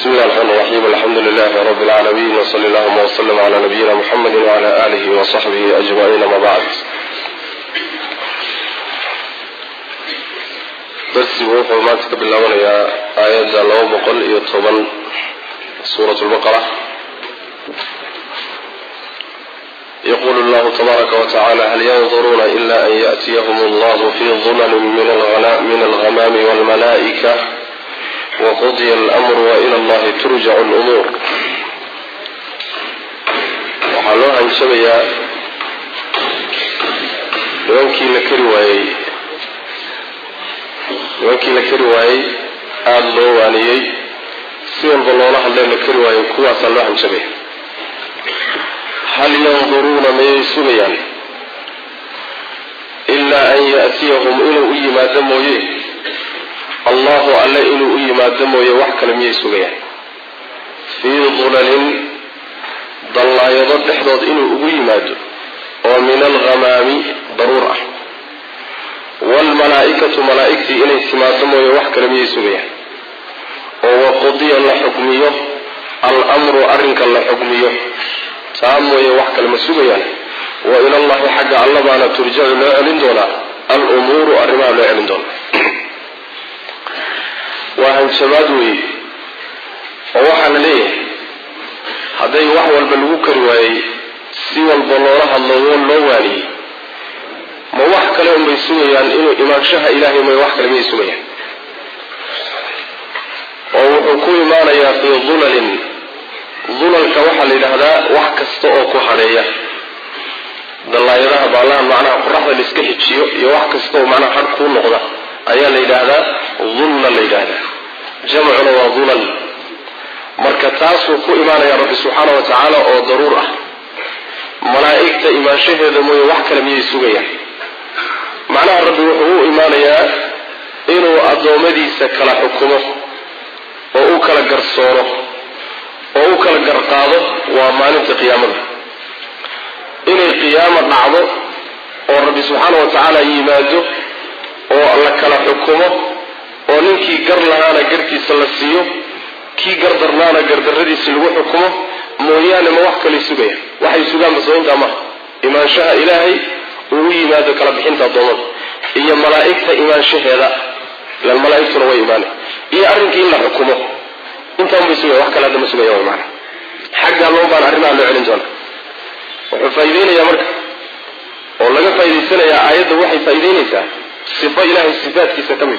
بسم الله الرحمن الرحيم الحمد لله رب العالمين وصلى الله وسلم على نبينا محمد وعلى آله وصحبه أجمعين ما بعد. درسي وحو ما تكبلون يا آيات الله بقل يطبن سورة البقرة. يقول الله تبارك وتعالى هل ينظرون إلا أن يأتيهم الله في ظلل من الغمام والملائكة وقضي الأمر وإلى الله ترجع الأمور. وحلوها عن شبيا يوكي لكرواي آلو وانيي سيون بالله حلوها لكرواي كوا صلوها عن شبيا هل ينظرون ما يسميان إلا أن يأتيهم إلو إيما دمويه الله ألا إلو إيما دمويه وحكا لم يسميان في ظلل ضل يضد إحضاد إلو إيما دم ومن الغمام ضرورة والملائكة ملائكتي إلي سما دمويه وحكا لم يسميان وقضي الله حكميه الأمر أرنك الله حكميه ساموية وحكا المسوغيان وإلى الله حق الله بانا ترجع لا علم دونا الأمور أرماء لا علم دونا وهن شبادوي ووحن ليه هذي وحوى البلوكر وي سوى البلورة اللوون لواني ما وحكا لهم بيسوغيان إنه إمام شاه إلهي ما وحكا لهم يسوغيان وحكوي مانا يا في ظلل ظللka waxa la yiraahdaa wax kasta oo ku hareeya dalaayadaha baalaan macnaha qorraxda la iska xijiyo iyo wax kasta oo macnaha har ku noqda ayaa la yiraahdaa dhulla la yiraahdaa jamcuna waa dhulal marka taas uu ku imaanaya rabbi subhanahu wa ta'ala oo daruur ah malaa'ikta imaanshaheeda mooy wax kale miyay sugayaan macnaha rabbi wuxuu imaanayaa inuu adoomadiisa kala xukumo oo uu kala garsooro oo uu kala garqaado waa maalinta qiyaamada inay qiyaamo dhacdo oo rabbi subhanahu wa ta'ala yimaado oo alla kala xukumo oo ninkii gar lahaana garkiisa la siiyo kii gardarnaana gardarradiisa lagu xukumo mooyaane ma wax kale sugaya waxay sugaan masooyinta ma imaanshaha ilaahay uu yimaado kala bixinta doonada iyo malaa'ikta imaanshaheeda la malaa'iktu way imaanay iyo arrinkii in la xukumo inta uu sugay wax kale ma sugay macna xagga loo baan arrimaha loo celin doona wuxuu faa'iideynaya marka oo laga faa'iideysanaya aayadda waxay faa'iideynaysaa sifa ilaahay sifaadkiisa kamid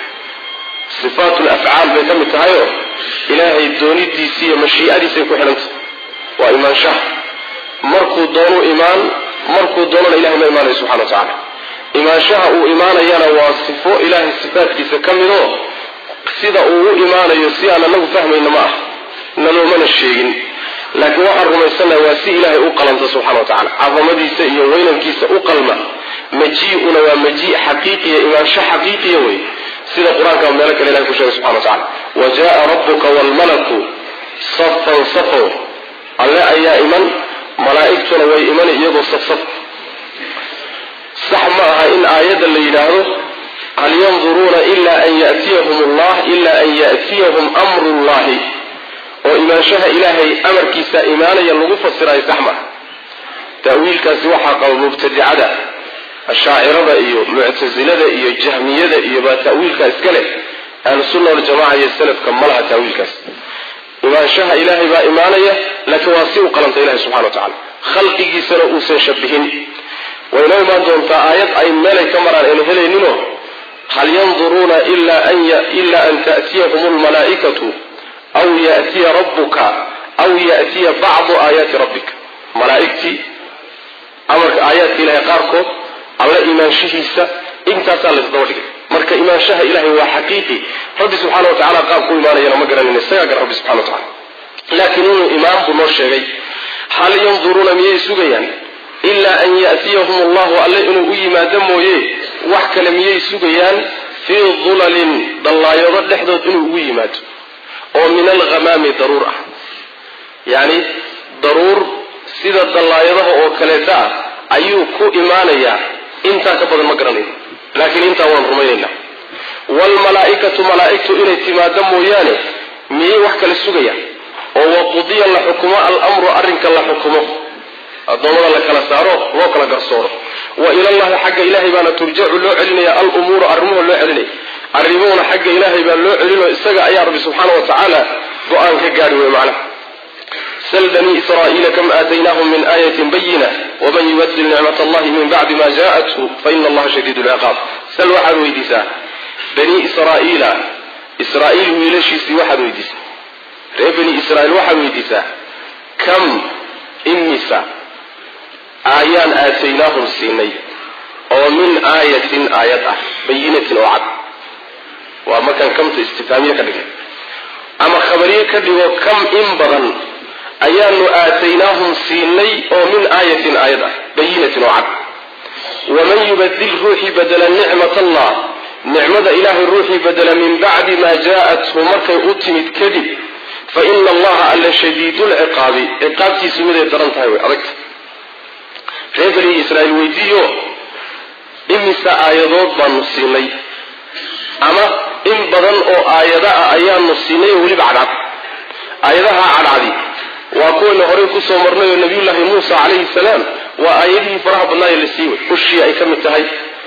sifatul af'aal bay kamid tahay oo ilaahay doonidiisa iyo mashii'adiisa ku xirantay waa imaanshaha markuu doono imaan markuu doono ilaahay ma imaanayo subhanahu wa ta'ala imaanshaha uu imaanayana waa sifo ilaahay sifaadkiisa kamid oo sida uu imaanayo si aan anagu fahmayno ma ah naloomana sheegin laakiin waxaan rumaysanahay waa si ilaahay u qalanta subhanahu wa ta'ala azamadiisa iyo weynankiisa u qalma maji'una waa maji' xaqiiqiya imaansha xaqiiqiya way sida quraanka meel kale ilaahay ku sheegay subhanahu wa ta'ala wajaa rabbuka wal malaku saffan saffa alla ayaa iman malaa'iktuna way iman iyagoo saf sax ma aha in aayada la yiraahdo هل ينظرون إلا أن يأتيهم الله إلا أن يأتيهم أمر الله وإما شاء إلهي أمر كيسا إيمانا يلغف السراء سحمة تأويل كاسوحة قوم مبتدعة الشاعرة إيو معتزلة إيو الجهمية إيو با تأويل كاسكالي أهل السنة والجماعة يستلف كمالها تأويل كاس إما شاء إلهي با إيمانا لكن واسيء قلمت إلهي سبحانه وتعالى خلقي كيسا رؤوسا شبهين وإنه ما دون آيات أي ملك مران إنه هلي نينو هل ينظرون إلا أن تأتيهم الملائكة أو يأتي ربك أو يأتي بعض آيات ربك ملائكتي أمرك آيات إلهي قاركو على إيمان شهيسة إنت سالس دولك مرك إيمان شه إلهي هو حقيقي رب سبحانه وتعالى قاركو إيمان ينا مقرن من السياق رب سبحانه وتعالى لكنه إيمان بنور شغي هل ينظرون ميسوغيا إلا أن يأتيهم الله ألا إنه إيما دمويه وحكا لم يسوغيان في ظلل ضلا يضل لحظة إنه إيمات ومن الغمام ضرورة يعني ضرور سيدة ضلا يضه وكالتا أيوكو إيمانيا إنتا كبض المقرنين لكن إنتا وانرمين الله والملائكة ملائكة إلى اتما دمويانه miyay wax kale sugaya oo waqudiya la xukumo al-amru arrinka la xukumo adoomada la kala saaro loo kala garsooro wa ila allahi xagga ilaahay baana turjacu loo celinaya al-umuuru arrimuhu loo celinaya arrimuhuna xagga ilaahay baa loo celinayo isaga ayaa rabbi subxaanahu wa tacaala go-aan ka gaari wey macnaha sal bani israa'iila kam aataynahum min aayatin bayina waman yubadil nicmat allahi min bacdi ma jaa'athu faina allaha shadiidu lciqaab sal waxaad weydiisaa bani israa'iila israa'iil wiilashiisii waxaad weydiisaa reer bani israa'iil waxaad weydiisaa kam imisa aayaan aataynaahum siinay oo min aayatin aayad ah bayinatin oo cad waa markaan kamta istifaamiye ka dhigay ama khabariye ka dhigo kam in badan ayaanu aataynaahum siinay oo min aayatin aayad ah bayinatin oo cad waman yubadil ruuxii badela nicmat allah nicmada ilaahay ruuxii badela min bacdi maa jaa'athu markay u timid kadib fa ina allaha alla shadiidu lciqaabi ciqaabtiisu miday daran tahay way adagta reer bani israa'iil weydiiyo imisa aayadood baanu siinay ama in badan oo aayada ah ayaanu siinay oo weliba cadcad aayadaha cadcadi waa kuwayna horey kusoo marnay oo nabiyullaahi muusa calayhi salaam waa aayadihii faraha badnaaye la siiyey ushii ay ka mid tahay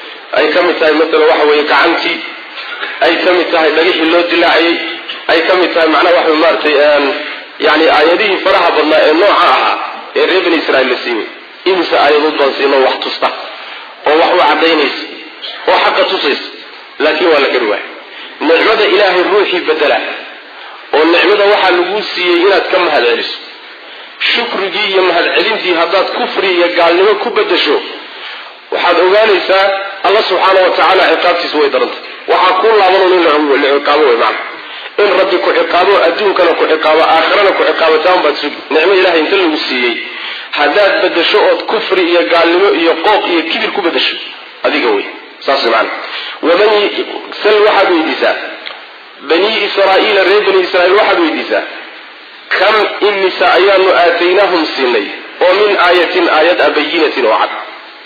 maalan waxa weeye gacantii ay ka mid tahay dhagixii loo dilaaciyey ay ka mid tahay macnaha waxa maaratay yani aayadihii faraha badnaa ee nooca ahaa ee reer bani israa'iil la siiyey imisa aayadood baan siino wax tusta oo wax u cadaynaysa oo xaqa tusaysa laakiin waa la gari waaya nicmada ilaahay ruuxii bedela oo nicmada waxaa laguu siiyey inaad ka mahad celiso shukrigii iyo mahadcelintii haddaad kufri iyo gaalnimo ku bedasho waxaad ogaanaysaa alla subxaana wa tacaala ciqaabtiisa way darantay waxaa kuu laaban in la ciqaabo way macna in rabbi ku ciqaabo adduunkana ku ciqaabo aakhirana ku ciqaabataan baad sugi nicmo ilahay inta lagu siiyey haddaad bedasho ood kufri iyo gaalnimo iyo qooq iyo kibir ku bedasho adiga wey saas macna waman sal waxaad weydiisaa bani israa'iila reer bani israa'iil waxaad weydiisaa kam imisa ayaanu aataynaahum siinay oo min aayatin aayad a bayinatin oo cad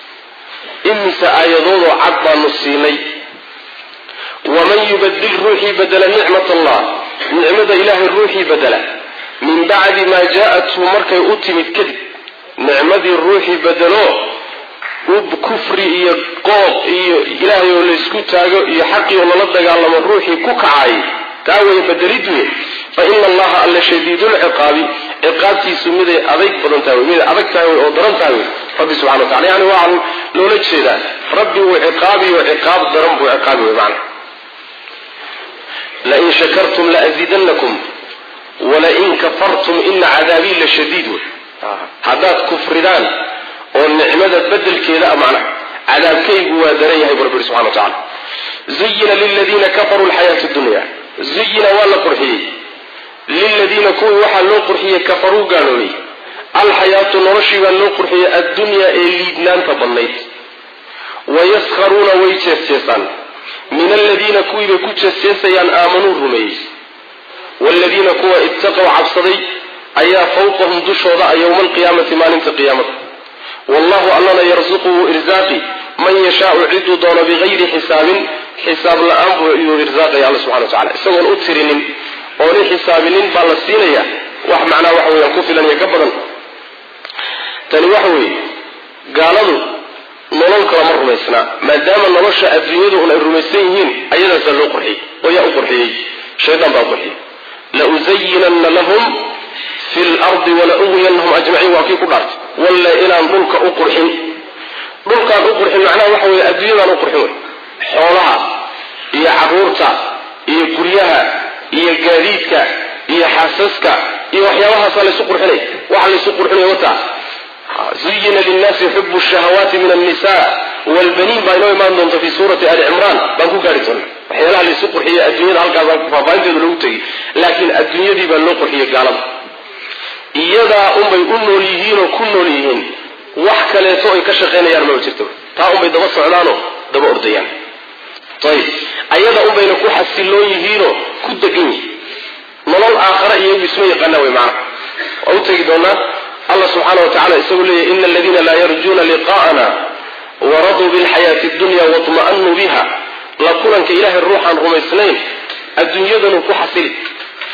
imisa aayadoodoo cad baanu siinay waman yubadil ruuxii badela nicmat allah nicmada ilaahay ruuxii badela min bacdi maa jaa'athu markay u timid kadib nicmadii ruuxii bedelo kufri iyo qooq iyo ilaahay oo laysku taago iyo xaqii oo lala dagaalamo ruuxii ku kacay taa way bedelid wey fa ina allaha alla shadiidulciqaabi ciqaabtiisu miday adayg badan tahay miday adag tahay oo daran tahay rabbi subxana wa tacala yani waa loola jeedaa rabbi wuu ciqaabi oo ciqaab daran buu ciqaabi wey macna lain shakartum laazidannakum walain kafartum ina cadaabii la shadiid wey haddaad kufridaan oo nicmada bedelkeeda a macnaha cadaabkaygu waa daran yahay bu rabbi subxana wa tacala zuyina liladiina kafaruu alxayaatu dunya zuyina waa la qurxiyey liladiina kuwii waxaa loo qurxiyey kafaruu gaaloobay alxayaatu noloshii baa loo qurxiyey addunyaa ee liidnaanta badnayd wayaskharuuna way jeesjeesaan min aladiina kuwiibay ku jeesjeesayaan aamanuu rumeeyey waaladiina kuwa ittaqow cabsaday ayaa fawqahum dushooda a yowma alqiyaamati maalinta qiyaamada wallahu allana yarsuqu wuu irsaaqi man yashaau ciduu doono bigayri xisaabin xisaab la-aan buu iyuu irsaaqaya alla subxana wa tacala isagoon u tirinin oona xisaabinin baa la siinaya wax macnaha waxa weyaan ku filan iyo ka badan tani waxa weeye gaaladu nolol kalama rumaysnaa maadaama nolosha adduunyadu un ay rumaysan yihiin ayadaasaa loo qurxiyey oo yaa u qurxiyey shaydaan baa u qurxiyey lauzayinanna lahum fi lardi walaughyanahum ajmaciin waa kii ku dhaartay walla inaan dhulka u qurxin dhulkaan u qurxin macnaha waxa weye adduunyadaan u qurxin wey xoolaha iyo caruurta iyo guryaha iyo gaadiidka iyo xaasaska iyo waxyaabahaasa laysu qurxinay waxa laysu qurxinay wataa zuyina linnaasi xubu shahawaati min annisa waalbaniin baa inoo imaan doonta fi suurati ali cimraan baan ku gaari doona waxyaalaha laysu qurxiyey adduunyada halkaasaan faahfaahinteedu lagu tegey laakiin adduunyadii baa loo qurxiyey gaalada iyadaa unbay u nool yihiinoo ku nool yihiin wax kaleeto ay ka shaqaynayaan maba jirto taa unbay daba socdaanoo daba ordayaan ayib ayada unbayna ku xasiloon yihiinoo ku degan yihiin nolol aakhara iyagu isma yaqaanaa wey macana waa u tegi doonaa allah subxaana wa tacala isagoo leeyahy ina aladiina laa yarjuuna liqaa'ana waraduu bilxayaati addunya waطma'anuu biha la kulanka ilaahay ruuxaan rumaysnayn adduunyadanu ku xasili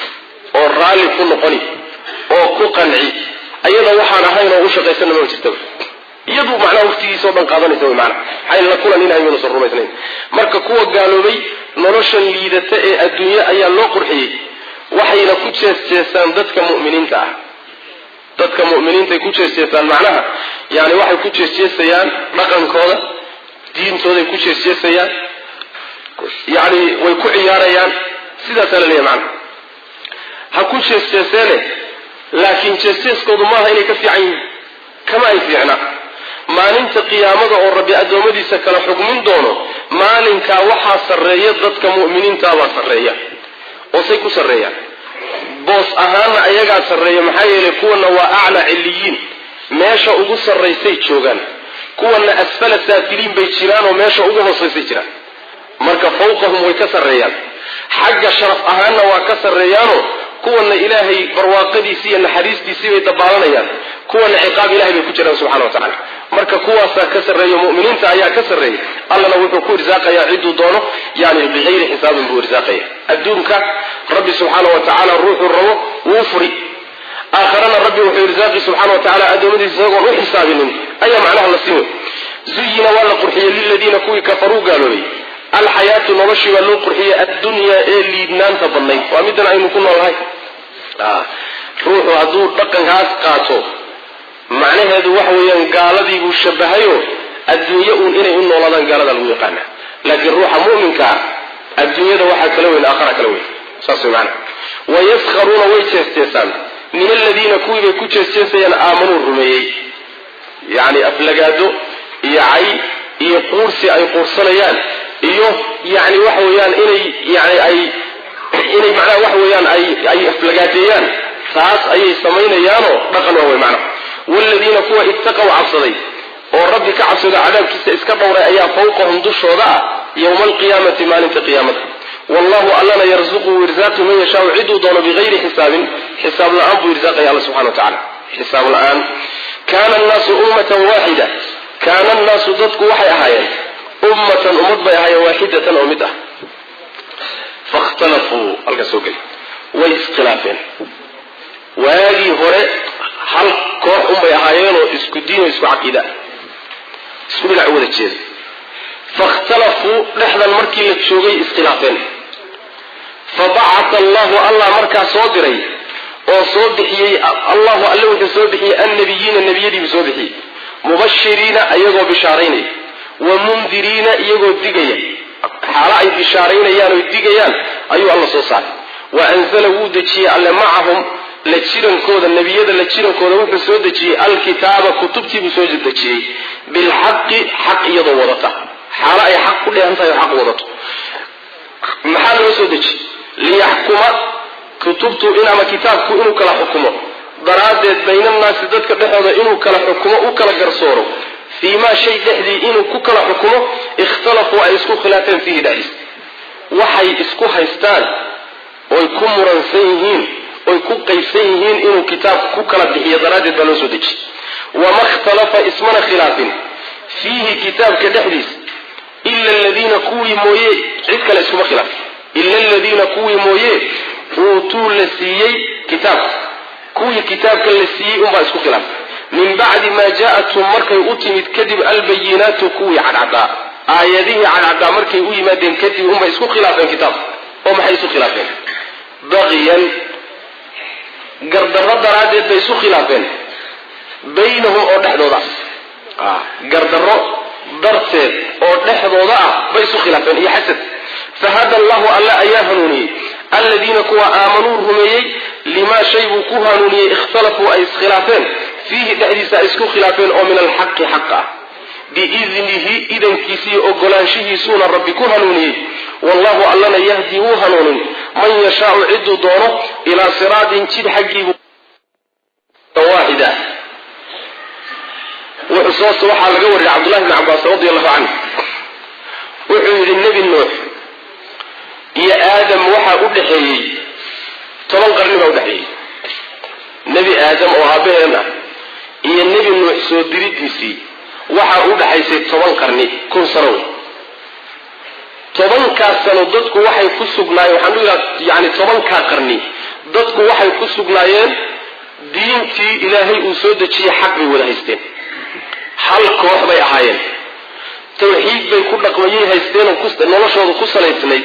oo raali ku noqoni oo ku qanci ayada waxaan ahayn oo u shaqaysan ma jirto iyadu macna waqtigiisa oo dhan qaadanaysa way macna xay la kulan in aynu soo rumaysnayn marka kuwa gaaloobay noloshan liidata ee adduunyo ayaa loo qurxiyay waxayna ku jeesjeesaan dadka mu'miniinta ah dadka mu'miniinta ay ku jeesjeesaan macnaha yani waxay ku jeesjeesayaan dhaqankooda diintooda ku jeesjeesayaan yani way ku ciyaarayaan sidaas la leeyahay macna ha ku jeesjeesane laakiin jeesjeeskoodu maaha inay ka fiican yihiin kama ay fiicna maalinta qiyaamada oo rabbi adoomadiisa kala xukmin doono maalinka waxaa sarreeya dadka mu'miniinta baa sarreeya oo say ku sarreeyaan boos ahaana ayagaa sarreeya maxaa yeelay kuwana waa acla ciliyiin meesha ugu sarraysay joogaan kuwana asfala saafiliin bay jiraan oo meesha ugu hoosaysay jiraan marka fawqahum way ka sarreeyaan xagga sharaf ahaana waa ka sarreeyaanoo kuwana ilaahay barwaaqadiisi iyo naxariistiisii bay dabaalanayaan kuwana ciqaab ilaahay bay ku jiraan subxana wa tacaala marka kuwaasaa ka sarreeya mu'miniinta ayaa ka sarreeya allana wuxuu ku irsaaqayaa cidduu doono yani bigayri xisaabin buu irsaaqaya adduunka rabbi subxaana wa tacaala ruuxuu rabo wuu furi aakharana rabbi wuxuu irsaaqi subxana wa tacaala adoomadiisa isagoon u xisaabinin ayaa macnaha la siin zuyina waa la qurxiyey liladiina kuwii kafaruu gaaloobay alxayaatu noloshii baa loo qurxiyey addunyaa ee liidnaanta badnayd waa middan aynu ku noolnahay ruuxu hadduu dhaqankaas qaato macnaheedu waxa weeyaan gaaladii buu shabahayo adduunye uun inay u noolaadaan gaalada lagu yaqaana laakiin ruuxa mu'minkaa adduunyada waxaa kala weyn aakhara kala weyn saas way macna wayaskharuuna way jeesjeesaan min aladiina kuwii bay ku jeesjeesayaan aamanuu rumeeyey yacni aflagaado iyo cay iyo quursi ay quursanayaan iyo yani waxa weeyaan inay macnaha waxa weeyaan ay aflagaadeeyaan taas ayay samaynayaanoo dhaqan waa wey macnaha والذين كوا اتقوا عبصدي وربي كعبصد عذاب كيس اسكبوا رأيا فوقهم دشوا يوم القيامة مالك قيامة والله ألنا يرزق ورزاق من يشاء عدو دون بغير حساب الآن برزاق يا الله سبحانه وتعالى حساب الآن كان الناس أمة واحدة كان الناس ضدك وحي أهايا أمة بأهايا واحدة أمدة فاختلفوا الكسوكي وإسخلافين واجي هوري hal koox un bay ahaayeenoo isku diin oo isku caqiida isku dhinac wada jeeda fakhtalafuu dhexdan markii la joogay iskhilaafeen fabacata allahu allah markaa soo diray oo soo bixiyey allahu alle wuxuu soo bixiyey annabiyiina nebiyadiibuu soo bixiyey mubashiriina iyagoo bishaaraynaya wa mundiriina iyagoo digaya xaalo ay bishaaraynayaan oy digayaan ayuu alla soo saaray wa anzala wuu dejiyey alle macahum la jirankooda nebiyada la jirankooda wuxuu soo dejiyey alkitaaba kutubtiibuu soo dejiyey bilxaqi xaq iyadoo wadata xaalo ay xaq ku dheehan tahay oo xaq wadato maxaa loo soo dejiyey liyaxkuma kutubtu ama kitaabku inuu kala xukumo daraaddeed baynannaasi dadka dhexooda inuu kala xukumo u kala garsooro fii maa shay dhexdii inuu ku kala xukumo ikhtalafuu ay isku khilaafeen fiihi dhexdiis waxay isku haystaan oy ku muransan yihiin oy ku qaybsan yihiin inuu kitaabku ku kala bixiyo daraaddeed baa loo soo dejiyey wama ikhtalafa ismana khilaafin fiihi kitaabka dhexdiis ila aladiina kuwii mooye cid kale iskuma khilaafin ila aladiina kuwii mooye uutuu la siiyey kitaabka kuwii kitaabka la siiyey unbaa isku khilaafay min bacdi maa jaa-athum markay u timid kadib albayinaatu kuwii cadcadaa aayadihii cadcadaa markay u yimaadeen kadib unbay isku khilaafeen kitaabka oo maxay isu khilaafeen baqiyan gardarro daraaddeed bay isu khilaafeen baynahum oo dhexdooda gardarro darteed oo dhexdooda ah bay isu khilaafeen iyo xasad fahada allahu alla ayaa hanuuniyey aladiina kuwa aamanuu rumeeyey limaa shay buu ku hanuuniyey ikhtalafuu ay iskhilaafeen fiihi dhexdiisa ay isku khilaafeen oo min alxaqi xaq ah biidnihi idankiisii ogolaanshihiisuuna rabbi ku hanuuniyey wallahu allana yahdi wuu hanuunin man yashaau ciduu doono ilaa siraatin jid xaggiibu waaxida waxaa laga wariyay cabdullahi bni cabbaas radi allahu canhu wuxuu yidhi nebi nuux iyo aadam waxaa u dhexeeyey 10 qarni baa udhexeeyey nebi aadam oo aabaheen ah iyo nebi nuux soo diridiisii waxaa u dhaxaysay 10 qarni 1000 sano wey 10 sano dadku waxay ku sugnaayeen waxaan u yidhaha yani 10 qarni dadku waxay ku sugnaayeen diintii ilaahay uu soo dejiyay xaq bay wada haysteen hal koox bay ahaayeen tawxiid bay ku dhaqmayay haysteen oo noloshooda ku salaysnayd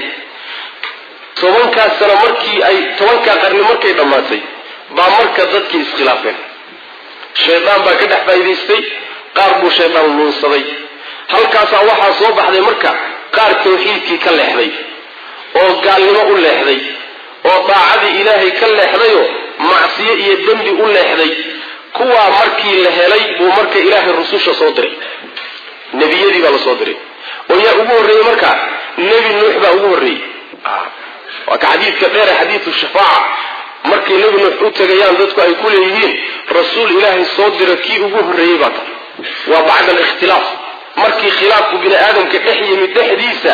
10 sano markii ay 10 qarni markay dhamaatay baa marka dadkii iskhilaafeen shaydaan baa ka dhex faa'iideystay qaar buu shaydaan luunsaday halkaas waxa soo baxday marka qaar tawxiidkii ka leexday oo gaalnimo u leexday oo daacadii ilaahay ka leexday oo macsiyo iyo dambi u leexday kuwa markii la helay buu marka ilaahay rususha soo diray nabiyadii baa la soo diray oo yaa ugu horeeyay marka nabi nuux baa ugu horeeyay waa ka xadiidka dheer xadiidku shafaaca markii nabi nuux u tagayaan dadku ay ku leeyihiin rasuul ilaahay soo diray kii ugu horeeyay baa waa bacda al-ikhtilaaf markii khilaafku bini aadamka dhex yimid dhexdiisa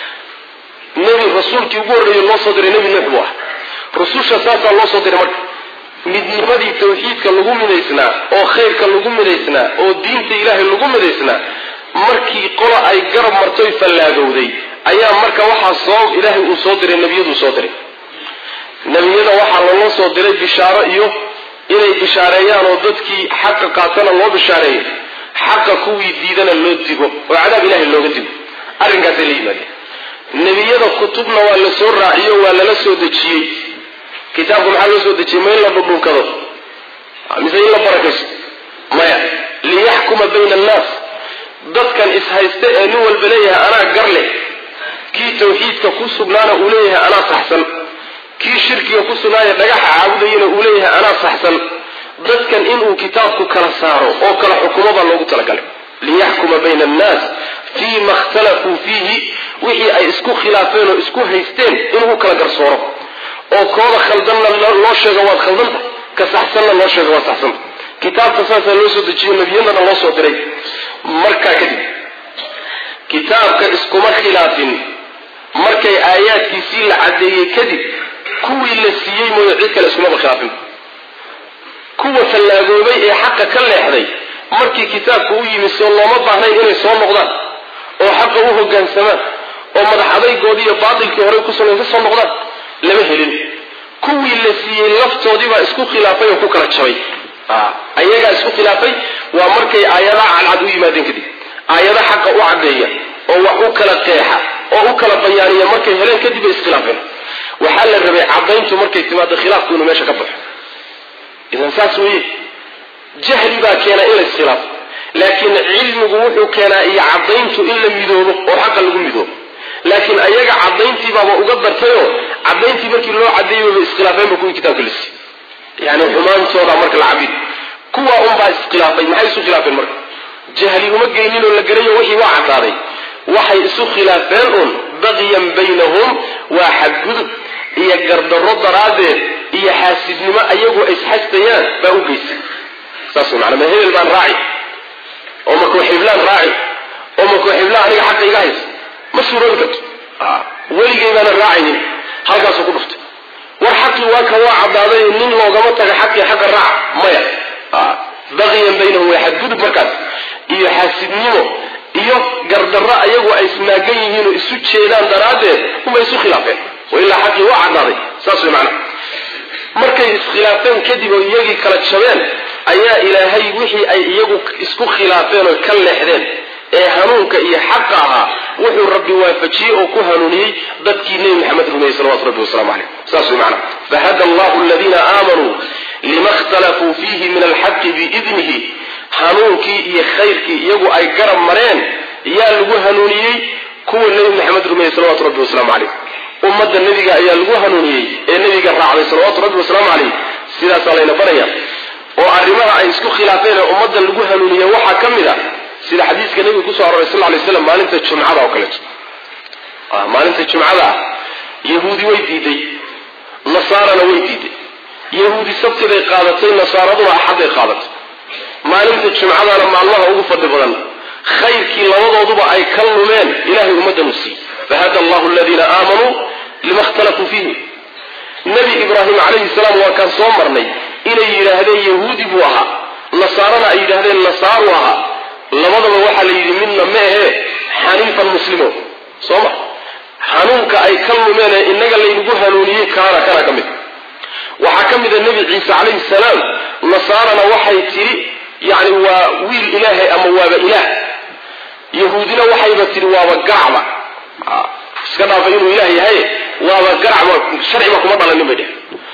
nabi rasuulkii ugu horeeyay loo soo diray nabi nuux buu rususha saasa loo soo diray marka midnimadii tawxiidka lagu midaysnaa oo khayrka lagu midaysnaa oo diinta ilaahay lagu midaysnaa markii qolo ay garab martay fallaagowday ayaa marka waxa ilaahay uu soo diray nabiyadu soo diray nabiyada waxa loo soo diray bishaaro iyo inay bishaareeyaan oo dadkii xaq qaatana loo bishaareeyo xaq kuwii diidana loo digo oo cadaab ilaahay looga digo arrinkaas ay leeyihiin nabiyada kutubna waa la soo raaciyo waa la soo dejiyay kitaabku maxaa loo soo dejiyay ma in la dhudhunkado mise in la barakaysto maya liyaxkuma bayna annaas dadkan ishaysta ee nin walba leeyahay anaa gar leh kii tawxiidka ku sugnaana uu leeyahay anaa saxsan kii shirkiga ku sugnaaya dhagaxa caabudayana uu leeyahay anaa saxsan dadkan inuu kitaabku kala saaro oo kala xukumo baa loogu talagalay liyaxkuma bayna annaas fiima ikhtalafuu fiihi wixii ay isku khilaafeen oo isku haysteen inuu kala garsooro oo kooda khaldanna loo sheego waad khaldanta ka saxsanna loo sheego waad saxsanta kitaabka saasa loo soo dejiyay nabiyadana loo soo diray markaa kadib kitaabka iskuma khilaafin markay aayaadkiisii la cadeeyey kadib kuwii la siiyey mooyo cid kale iskuma khilaafin kuwa fallaagoobay ee xaqa ka leexday markii kitaabku u yimid soo looma baahnayn inay soo noqdaan oo xaqa u hoggaansamaan oo madax adaygoodii iyo baatilkii horey ku salaysa soo noqdaan lama helin kuwii la siiyey laftoodii baa isku khilaafay oo ku kala jabay ayagaa isku khilaafay waa markay aayadaha cadcad u yimaadeen kadib aayada xaqa u cadeeya oo wax u kala qeexa oo u kala bayaaniya markay heleen kadib ay iskhilaafeen waxaa la rabay cadayntu markay timaado khilaafku inuu meesha ka baxo idan saas weeye jahli baa keena in la iskhilaafo laakiin cilmigu wuxuu keenaa iyo cadayntu in la midoobo oo xaqa lagu midoobo laakiin ayaga cadayntii baaba uga dartayoo cadayntii markii loo cadeeyay bay iskhilaafeenba kuwii kitaabka la siiyey yani xumaantooda marka la cabid kuwa unbaa iskhilaafay maxay isu khilaafeen marka jahli uma geynin oo la garayo wixii waa cadaaday waxay isu khilaafeen un baqiyan baynahum waa xadgudub iyo gardarro daraaddeed iyo xaasidnimo ayagu ay isxastayaan baa u geysay saas macna ma hebel baan raaci oo markuu xiblaan raaci oo markuu xiblaan aniga xaqa iga haysa ma suuroobi karto weligay baana raacaynin halkaasuu ku dhuftay war xaqii waa ka waa cadaaday nin loogama taga xaqii xaqa raac maya baqiyan baynahum waa xadgudub markaas iyo xaasidnimo iyo gardarro ayagu ay ismaagan yihiin oo isu jeedaan daraaddeed uma isu khilaafeen ilaa xaqii waa cadaaday saas way macna markay iskhilaafeen kadib oo iyagii kala jabeen ayaa ilaahay wixii ay iyagu isku khilaafeen oo ka leexdeen ee hanuunka iyo xaqa ahaa wuxuu rabbi waafajiyey oo ku hanuuniyey dadkii nebi maxamed rumeeyey salawatu rabbi wasalaamu calayh saas way macna fahada allahu aladiina aamanuu lima ikhtalafuu fiihi min alxaqi biidnihi hanuunkii iyo khayrkii iyagu ay garab mareen yaa lagu hanuuniyey kuwa nebi maxamed rumeeyey salawatu rabbi wasalaamu calayh ummadda nebiga ayaa lagu hanuuniyey ee nebiga raacday salawaatu rabbi wasalaamu calayh sidaasaa layna baraya oo arrimaha ay isku khilaafeen ee ummadda lagu hanuuniyey waxaa ka mid a sida xadiiska nebiga kusoo aroray sal lay slam maalinta jumcada oo kaleeto maalinta jumcada yahuudi way diiday nasaarana way diiday yahuudi sabtiday qaadatay nasaaraduna axadday qaadatay maalinta jumcadana maalmaha ugu fadli badan khayrkii labadooduba ay ka lumeen ilahay ummaddan u siiyey fahada allahu aladiina aamanuu lima ikhtalafuu fiihi nebi ibraahim calayhi salaam waa kaan soo marnay inay yidhaahdeen yahuudi buu ahaa nasaarana ay yidhaahdeen nasaaru ahaa labadaba waxaa la yidhi midna ma ahee xaniifan muslimo sooma hanuunka ay ka lumeen ee inaga laynagu hanuuniyey kana ka mid وحكم النبي عيسى عليه السلام نصارنا وحي تري يعني وويل إلهي أما واب إله يهودنا وحي بتري واب قعبة سكنا فإنه إلهي هاي واب قعبة شرعي ما كم الله نبدأ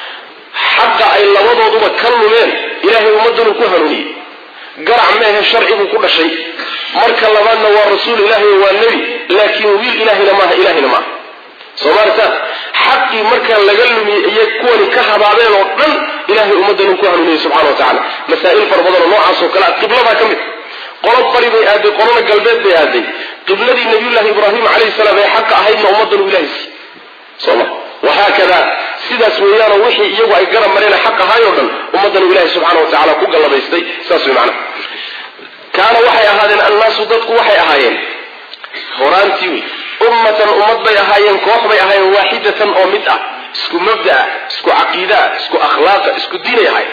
حتى أي الله وضعوا بكلمين إلهي ومدن كهرني قرع ما الشرعي وكل شيء مرك الله أنه ورسول إلهي والنبي لكن ويل إلهي لما إلهي لما صومارتا حقي مركا لقلم يكون كهبابين وقل إلهي أمدن كهرني سبحانه وتعالى مسائل فربضنا نوعا سوكلا قبلة ما كمت قرب طريبي آدي قرون القلبات بي آدي قبلة النبي الله إبراهيم عليه السلام حق أهيدنا أمدن إلهي صلى وهكذا سيدا سويانا وحي يوغا يقرم مرينا حق هايوغا أمدن إلهي سبحانه وتعالى كوغا الله بيستي ساسوي معنا كان وحي أهادين الناس ضدك وحي أهايين هورانتيوي أمة بي أهايين كوح بي أهايين واحدة أو مدأة اسكو مبدأ اسكو عقيدة اسكو أخلاق اسكو دين أهايين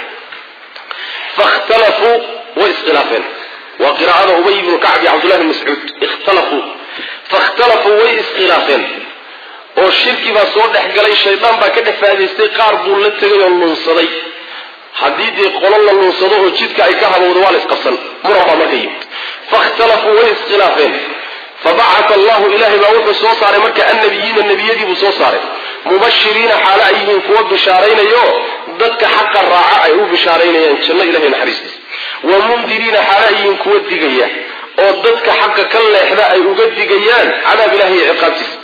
فاختلفوا وإسخلافين وقراءة أبي بن كعب عبد الله بن مسعود اختلفوا فاختلفوا وإسخلافين والشرك بصور حقلي الشيطان بكده فهذه قارب لتغي المنصري حديدي قولنا المنصره وجدك أي كهب ودوال اسقصن مرحبا مكيب فاختلفوا وإسخلافين فبعث الله إلهي بأوحي صوصار مركا النبيين يجب صوصار مبشرين حالائهم كوا بشارين يو ضدك حق الراعاء أيو بشارين ينشل إلهي نحريس ومنذرين حالائهم كوا الدقية وضدك حق كل إحداء أيو قد دقيان عذاب إلهي عقابتس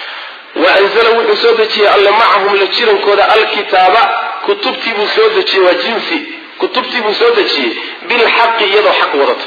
وأنزلوا الأسودة اللي معهم لتشيرن كودا الكتاب كتبتي بسودة وجنسي كتبتي بسودة بالحق يدو حق وضط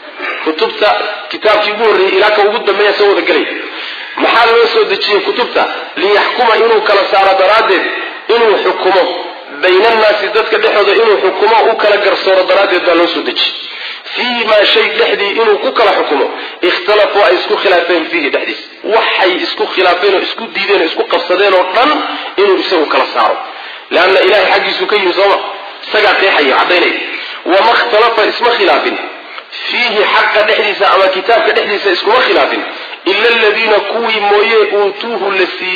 كتبت كتاب تقول إلى كوجود ما يسوي ذكري محل يسود كتبت ليحكم إنه كلا سار درادد إنه حكمه بين الناس ذاتك دحض إنه حكمه وكلا جرسور درادد دلوا سودج فيما شيء دحدي إنه كلا حكمه اختلفوا اسكو خلافين فيه دحديس وحي اسكو خلافين اسكو ديدين اسكو قصدين وطن إنه يسوي كلا سار لأن إله حق سكي يسوى سجع حي عديني وما اختلف اسم خلافين فيه حق دحديث أما كتاب كدحديث اسكو خلاف إلا الذين كوي مويه أوتوه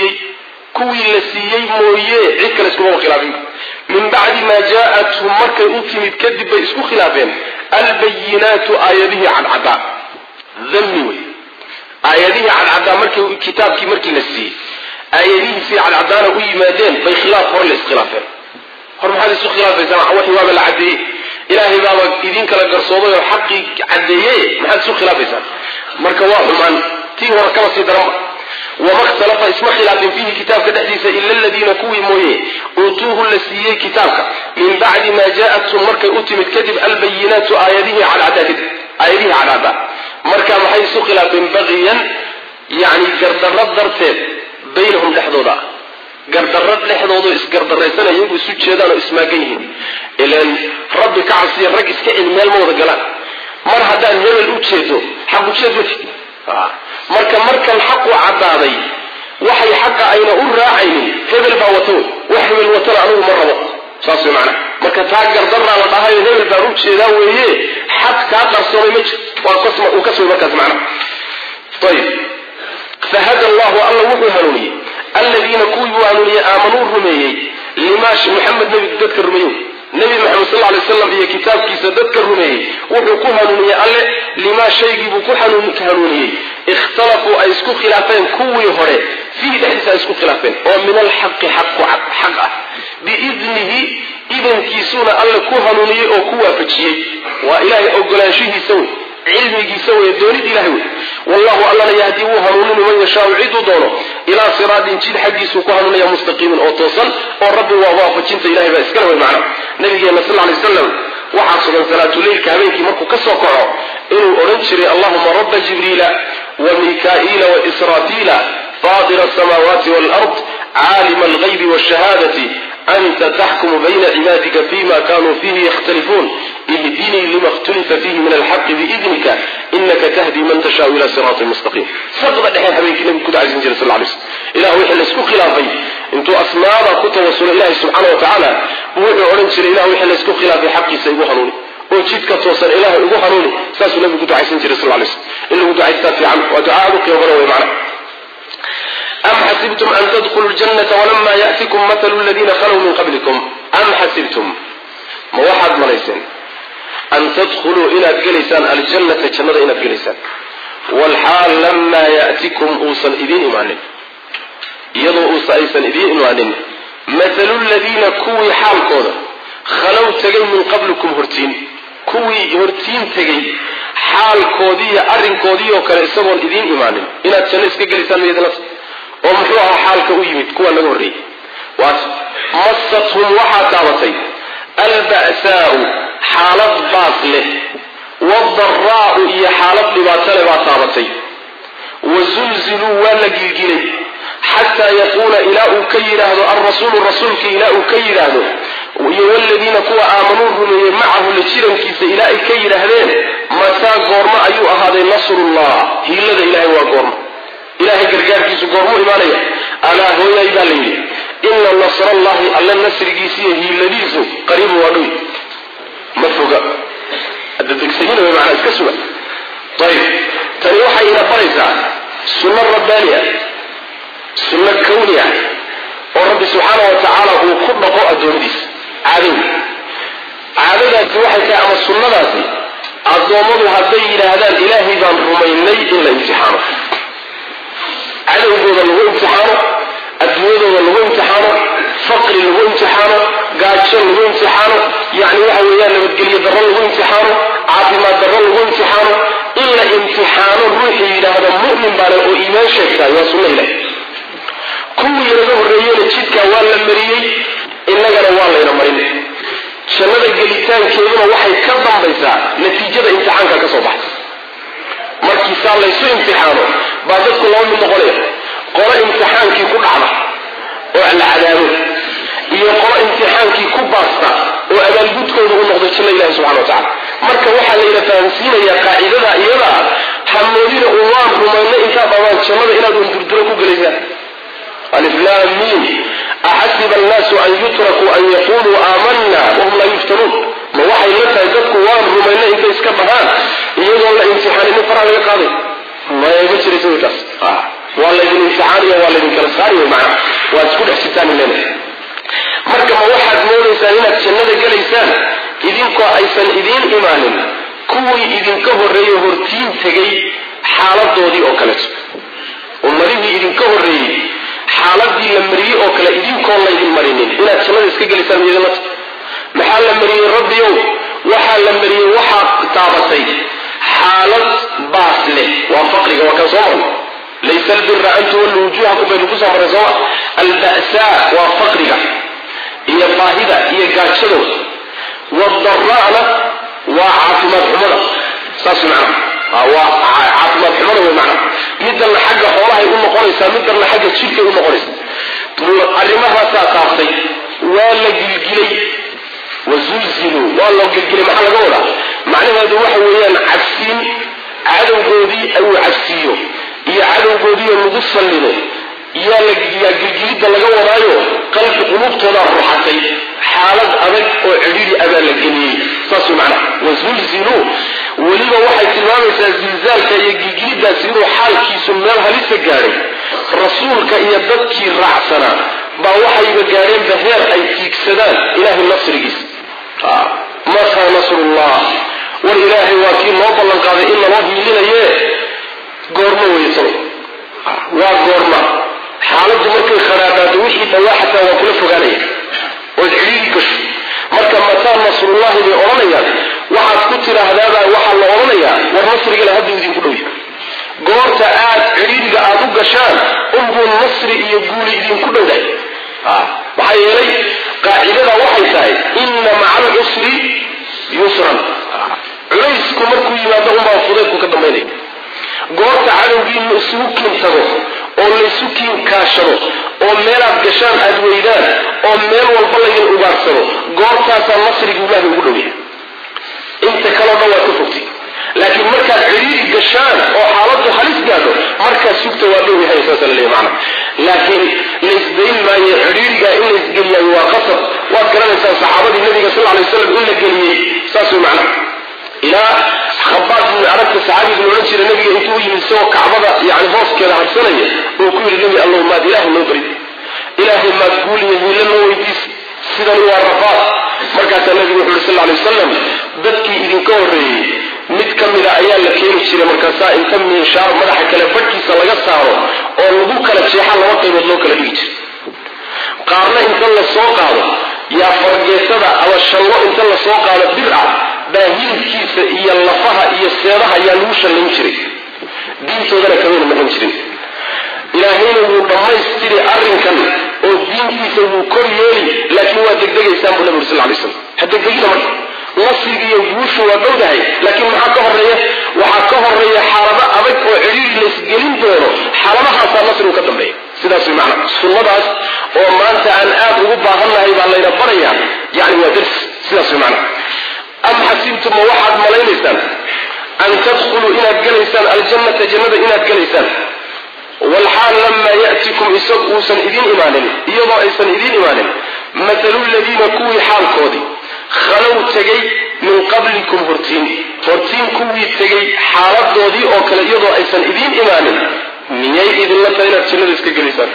كوي لسيي مويه عكر اسكو خلاف من بعد ما جاءتهم مركا أوتي متكذب اسكو خلافين البينات آياته عن عداء ذنوي آياته عن عداء مركا كتاب كي مركا لسيي آياته في عن عداء ويمادين بخلاف هور الاسخلافين هور محادث اسكو خلافين سمع وحي وابا العدي إلهي بابا إذن كلا قرصوضي وحقي عديه محاد سوء خلافيسا مركواهم عن تيه وركبة سيدرم وما اختلف اسم خلاف فيه كتاب كتحديث إلا الذين كوي مويه أوتوه لسيي كتابك من بعد ما جاءتهم مركا أوتمت كذب البينات آياته على عداء مركا محاي سوء خلاف بغيا يعني قردرات درتين بينهم لحظوظا قردرات لحظوظا قردريسانا ينقو سوچيدان اسماقينهم إلان ربي كعصي الرقس كإن الموضة قلان مر هدان هبل أتشيدو حق أتشيدو مركا الحق عبادي وحي حق أين أراعيني هبل باوتو وحي الوتر عنه مرة صاصي معنا مركا تاقر ضرع وضعها هبل باروتشي داويه حق كاقر صوري مج وكسوي مركز معنا طيب فهدى الله وحي هنوني الذين كويوا هنوني آمنوا الرميي لماش محمد نبي تذكر الرميون نبي محمد صلى الله عليه وسلم هي كتاب كي سددكر هنيه وحكوها هنوني ألا لما شيء بكوحا هنوني اختلفوا أيسكو خلافين كوي هوري فيه دحدث أيسكو خلافين ومن الحق حقه بإذنه إذن كيسونا ألا كوها هنوني أو كوها فتشيه وإلهي أقلاشيه سوي علمي سوي الدوري إلهي والله الله يهديه هنون من يشاء عيد دونه إلى صراط جيد حديث وكهنون يا مستقيم أو توصل والرب ووافق جنت إلهي بأسكره معنا نبينا صلى الله عليه وسلم وحصل صلاة الليل كامينك مركو كسوكعه إنه أرنشري اللهم رب جبريل وميكائيل وإسرافيل فاطر السماوات والأرض عالم الغيب والشهادة أنت تحكم بين عبادك فيما كانوا فيه يختلفون اهدني لما اختلف فيه من الحق بإذنك إنك تهدي من تشاء إلى صراط مستقيم فقط الحين حبيبك نبي كنت عايزين جل صلى الله عليه وسلم إله وحي لسكو خلافي انتو أسماء كنت وصول الله سبحانه وتعالى وحي أرنشر إله وحي لسكو خلافي حقي سيبو حنوني وجدك توصل إله إبو حنوني ساسو نبي كنت عايزين جل صلى الله عليه وسلم إلا كنت عايز تافي عنه ودعاءك يغنوي معنا أم حسبتم أن تدخلوا الجنة ولما يأتكم مثل الذين خلوا من قبلكم am xasibtum ma waxaad malayseen an tadkhuluu inaad gelaysaan aljannata jannada inaad gelaysaan walxaal lamaa ya'tikum uusan idiin imaanin iyadoo aysan idiin imaanin mathalu ladiina kuwii xaalkooda khalow tegay min qablikum hortiin kuwii hortiin tegay xaalkoodii iyo arrinkoodii oo kale isagoon idiin imaanin inaad janno iska gelaysaan miyadnata oo muxuu ahaa xaalka u yimid kuwa laga horreeyey waas massathum waxaa taabatay alba'saa'u xaalad baas leh waadaraa'u iyo xaalad dhibaato leh baa taabatay wazulziluu waa la gilgilay xataa yaquula ilaa uu ka yidhaahdo alrasuulu rasuulka ilaa uu ka yidhaahdo iyo waladiina kuwa aamanuu rumeeyey macahu la jirankiisa ilaa ay ka yidhaahdeen mataa goormo ayuu ahaaday nasrullah hiilada ilaahay waa goormo ilaahay gargaarkiisu goormuu imaanaya alaa hooyay baa la yidhi ina nasrallahi alla nasrigiisa iyo hiiladiisu qariibu waa dhowy ma foga adadegsayin way macnaa iska suga ayib tani waxay ina baraysaa sunno rabbaani ah sunno kawni ah oo rabbi subxaana wa tacaala uu ku dhaqo addoommadiisa caadadaasi waxay tahay ama sunnadaasi addoommadu hadday yidhaahdaan ilaahay baan rumaynay in la imtixaano cadowgooda lagu imtixaano adduunyadooda lagu imtixaano faqri lagu imtixaano gaajo lagu imtixaano yacni waxa weeyaan nabadgelyo darro lagu imtixaano caafimaad darro lagu imtixaano in la imtixaano ruuxii yidhaahda mu'min baale oo iimaan sheegtaay waa sunno ilaah kuwii laga horreeyeyna jidkaa waa la mariyey innagana waa layna marin jannada gelitaankeeduna waxay ka dambaysaa natiijada imtixaanka ka soo baxay markii saa laysu imtixaano baa dadku laba mid noqonaya qolo imtixaankii ku dhacda oo la cadaabo iyo qolo imtixaankii ku baasta oo abaalgudkooda u noqda janno ilahi subxana wa tacala marka waxaa layna fahamsiinayaa qaacidada iyada hamoodina waan rumayna intaa dhabaan jannada inaad undurduro ku gelaysaan alif laam miim axasiba annaasu an yutrakuu an yaquluu aamanna wahum laa yuftanuun ma waxay la tahay dadku waan rumayna intay iska dhahaan iyagoo la imtixaaninin faraha laga qaaday maya ma jiraysa waytaas waa laydin imtixaaniya waa laydin kala saariya macna waad isku dhex sitaan ilena marka ma waxaad moodaysaan inaad jannada gelaysaan idinkoo aysan idiin imaanin kuwii idinka horreeyey hortiin tegay xaaladoodii oo kaleeto ummadihii idinka horreeyey xaaladii la mariyey oo kale idinkoon laydin marinin inaad jannada iska gelaysaan miyadamata maxaa la mariyey rabbiyow waxaa la mariyey waxaa taabatay xaalad baas leh waa faqriga waa kan soo marnay laysa albira an tuwallu wujuhakum baynu ku soo marray sooma alba'saa waa faqriga iyo baahida iyo gaajadooda wadara'na waa caafimaad xumada saas macna waa caafimaad xumada way macna midana xagga xoolahay u noqonaysaa midana xagga jidhkay u noqonaysaa arrimahaasaa taaftay waa la gilgilay wazulziluu waa loo gilgilay maxaa laga wadaa macnaheedu waxa weeyaan cabsiin cadowgoodii uu cabsiiyo iyo cadowgoodiiyo lagu sallino yaa gilgilidda laga wadaayo qalbi quluubtoodaa ruxatay xaalad adag oo cidhiiri abaa la geliyey saasuu macnaha wazulziluu weliba waxay tilmaamaysaa zilzaalka iyo gilgiliddaasi inuu xaalkiisu meel halisa gaadhay rasuulka iyo dadkii raacsanaa baa waxayba gaadheenba heer ay tiigsadaan ilaahay nasrigiisa mataa nasrullah war ilaahay waa kii loo ballan qaaday in laloo hiilinaye goormo weysano waa goorma xaaladdu markay kharaabaato wixii dhawaa xataa waa kula fogaanaya ood cidhiiri gasho marka mataa nasrullahi bay odhanayaan waxaad ku tidhaahdaabaa waxaa la odhanayaa war nasrigale hadduu idinku dhow yahay goorta aad cidhiiriga aad u gashaan unbuu nasri iyo guuli idinku dhowdahay maxaa yeelay qaacidada waxay tahay inna maca alcusri yusran culaysku markuu yimaado unbaa fudaydku ka dambaynaya goorta cadowgiinu isugu kiin tago oo laysu kiin kaashado oo meelaad gashaan aad weydaan oo meel walba laydin ugaarsado goortaasaa nasriga ilaahay ugu dhow yahay inta kaloo dhan waad ka fogtay laakiin markaad cidhiiri gashaan oo xaaladdu halis gaadho markaad sugta waa dhow yahay saasa la leeyahy macna laakiin laysdayn maayo cidhiirigaa in laysgeliyaayo waa qasab waad garanaysaan saxaabadii nabiga sal alay wasalam in la geliyey saas way macnaha ilaa khabaab ibn aragta saxaabiga la odhan jira nabiga intuu u yimid isagoo kacbada yani hooskeeda harsanaya oo ku yidhi nebi allow maad ilaahay noo barid ilaahay maad guuliya hiilo noo weydiis sidani waa rafaad. markaasaa nabigu wuxuu sal alay wasalam dadkii idinka horreeyey mid ka mida ayaa la keeni jiray, markaasaa inta miishaar madaxa kale badhkiisa laga saaro oo lagu kala jeexa laba qaybood loo kala dhigi jiray. qaarna inta la soo qaado yaa fargeetada ama shallo inta la soo qaado bir ah baa hilibkiisa iyo lafaha iyo seedaha ayaa lagu shallayn jiray, diintoodana kamayna noqon jirin. ilaahayna wuu dhammaystiri arrinkan oo diintiisa wuu kor yeeli, laakiin waa degdegaysaan buu nabigu sal alay slam. ha degdegina marka, nasriga iyo guushu waa dhowdahay, laakiin maxaa ka horeeya? waxaa ka horeeya xaalado adag oo cidhiiri laysgelin doono, xaaladahaasaa nasrigu ka dambeeya. sidaas way macna sunnadaas oo maanta aan aad ugu baahannahay baa layna barayaa, yani waa dars. sidaas way macna. am xasibtum ma waxaad malaynaysaan an tadkhuluu inaad gelaysaan aljannata jannada inaad gelaysaan walxaal lamaa ya'tikum isag uusan idiin imaanin, iyadoo aysan idiin imaanin mathalu ladiina kuwii xaalkoodii khalow tegay min qablikum hortiin kuwii tegay xaaladoodii oo kale iyadoo aysan idiin imaanin, miyay idinla tahay inaad jannada iska gelaysaan?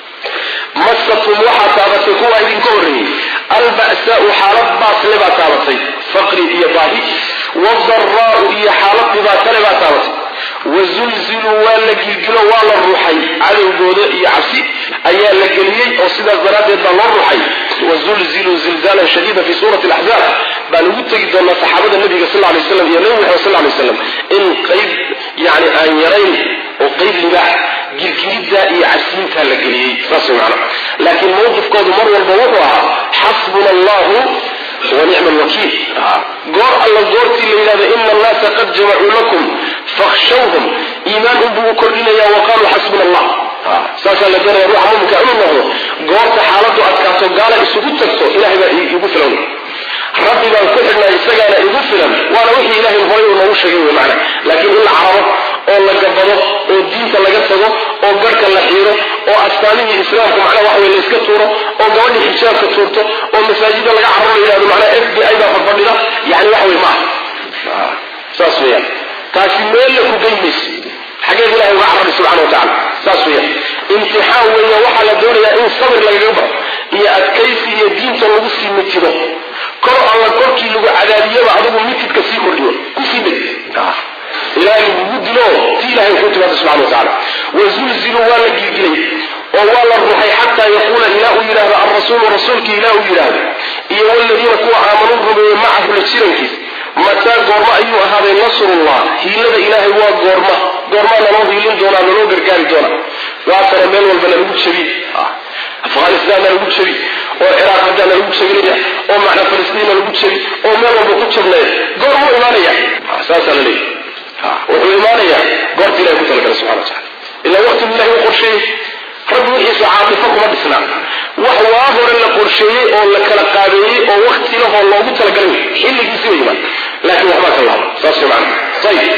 masatum waxaa taabatay kuwaa idinka horreeyey alba'saau xaalad baasle baa taabatay, faqri iyo baahi, wadaraa'u iyo xaalad dhibaatale baa taabatay, wazulziluu waa la gilgilo waa la ruuxay, cadowgooda iyo cabsi ayaa la geliyey oo sidaas daraaddeed baa loo ruuxay. wazulziluu zilzaalan shadiida fi suurati alaxzaab baan ugu tegi doonaa saxaabada nabiga sal alay waslam iyo nabi maxamed sal alay waslam in qayb yani aan yarayn oo qayb libaax gilgiliddaa iyo cabsiintaa la geliyey. saas way macna. laakiin mawqifkoodu mar walba wuxuu ahaa xasbuna allahu ونعم الوكيل. قول الله قولتي ليلة إن الناس قد جمعوا لكم فاخشوهم إيمان أبو كلنا يا وقالوا حسبنا الله. ساسا لدينا يروح عمومك أمنه قولت حالته أتكاتو قال إسكتكتو إلهي يقفلون ربي بان كحنا يستقال يقفلون وانا وحي إلهي الهوي ونوش شيء معنا. لكن إلا عرب oo la gabado oo diinta laga tago oo garka la xiiro oo astaamihii islaamka macna wax weyn iska tuuro oo gabadhii xijaabka tuurto oo masaajida laga carro yiraahdo macna FBI baa fadhida, yani wax weyn ma aha. saas weeyaan. taasi meel la ku geymis xageed ilaahay uga carray subxaanahu wa tacaala. saas weeyaan. imtixaan weeye waxaa la doonayaa in sabir lagaga baro iyo adkaysi iyo diinta lagu sii mitiro. kor alla korkii lagu cadaadiyaba adigu mitidka sii kordhiyo ku sii dhig ilaahay ugu dilo ti ilaahay ku timaado subxaanahu wa tacaala. wazulziluu waa la gilgilay oo waa la ruuxay xataa yaquula ilaahu yidhaahdo alrasuulu rasuulkii ilaahu yidhaahdo iyo waladiina kuwa aamanuu rumeeyey macahu la jirankiis mataa goorma ayuu ahaaday nasrullah, hiilada ilaahay waa goormaa naloo hiilin doonaa, naloo gargaari doonaa. waa tana meel walbana lagu jabi, afghanistaanna lagu jabi oo ciraaq haddaana lagu jabinaya oo macna falistiinna lagu jabi oo meel walba ku jabnaya. goormuu imaanaya? saasaa la leeyahy. wuxuu imaanayaa goorta ilahay ku talagalay subxana wa tacala. ilaa waqtigu ilahay u qorsheeyey. rabbi wixiisu caatifo kuma dhisnaa. wax waa hore la qorsheeyey oo la kala qaabeeyey oo waqti lahoo loogu talagalay xilligiisi way imaan, laakiin waxbaa ka laaba. saas way macna. ayib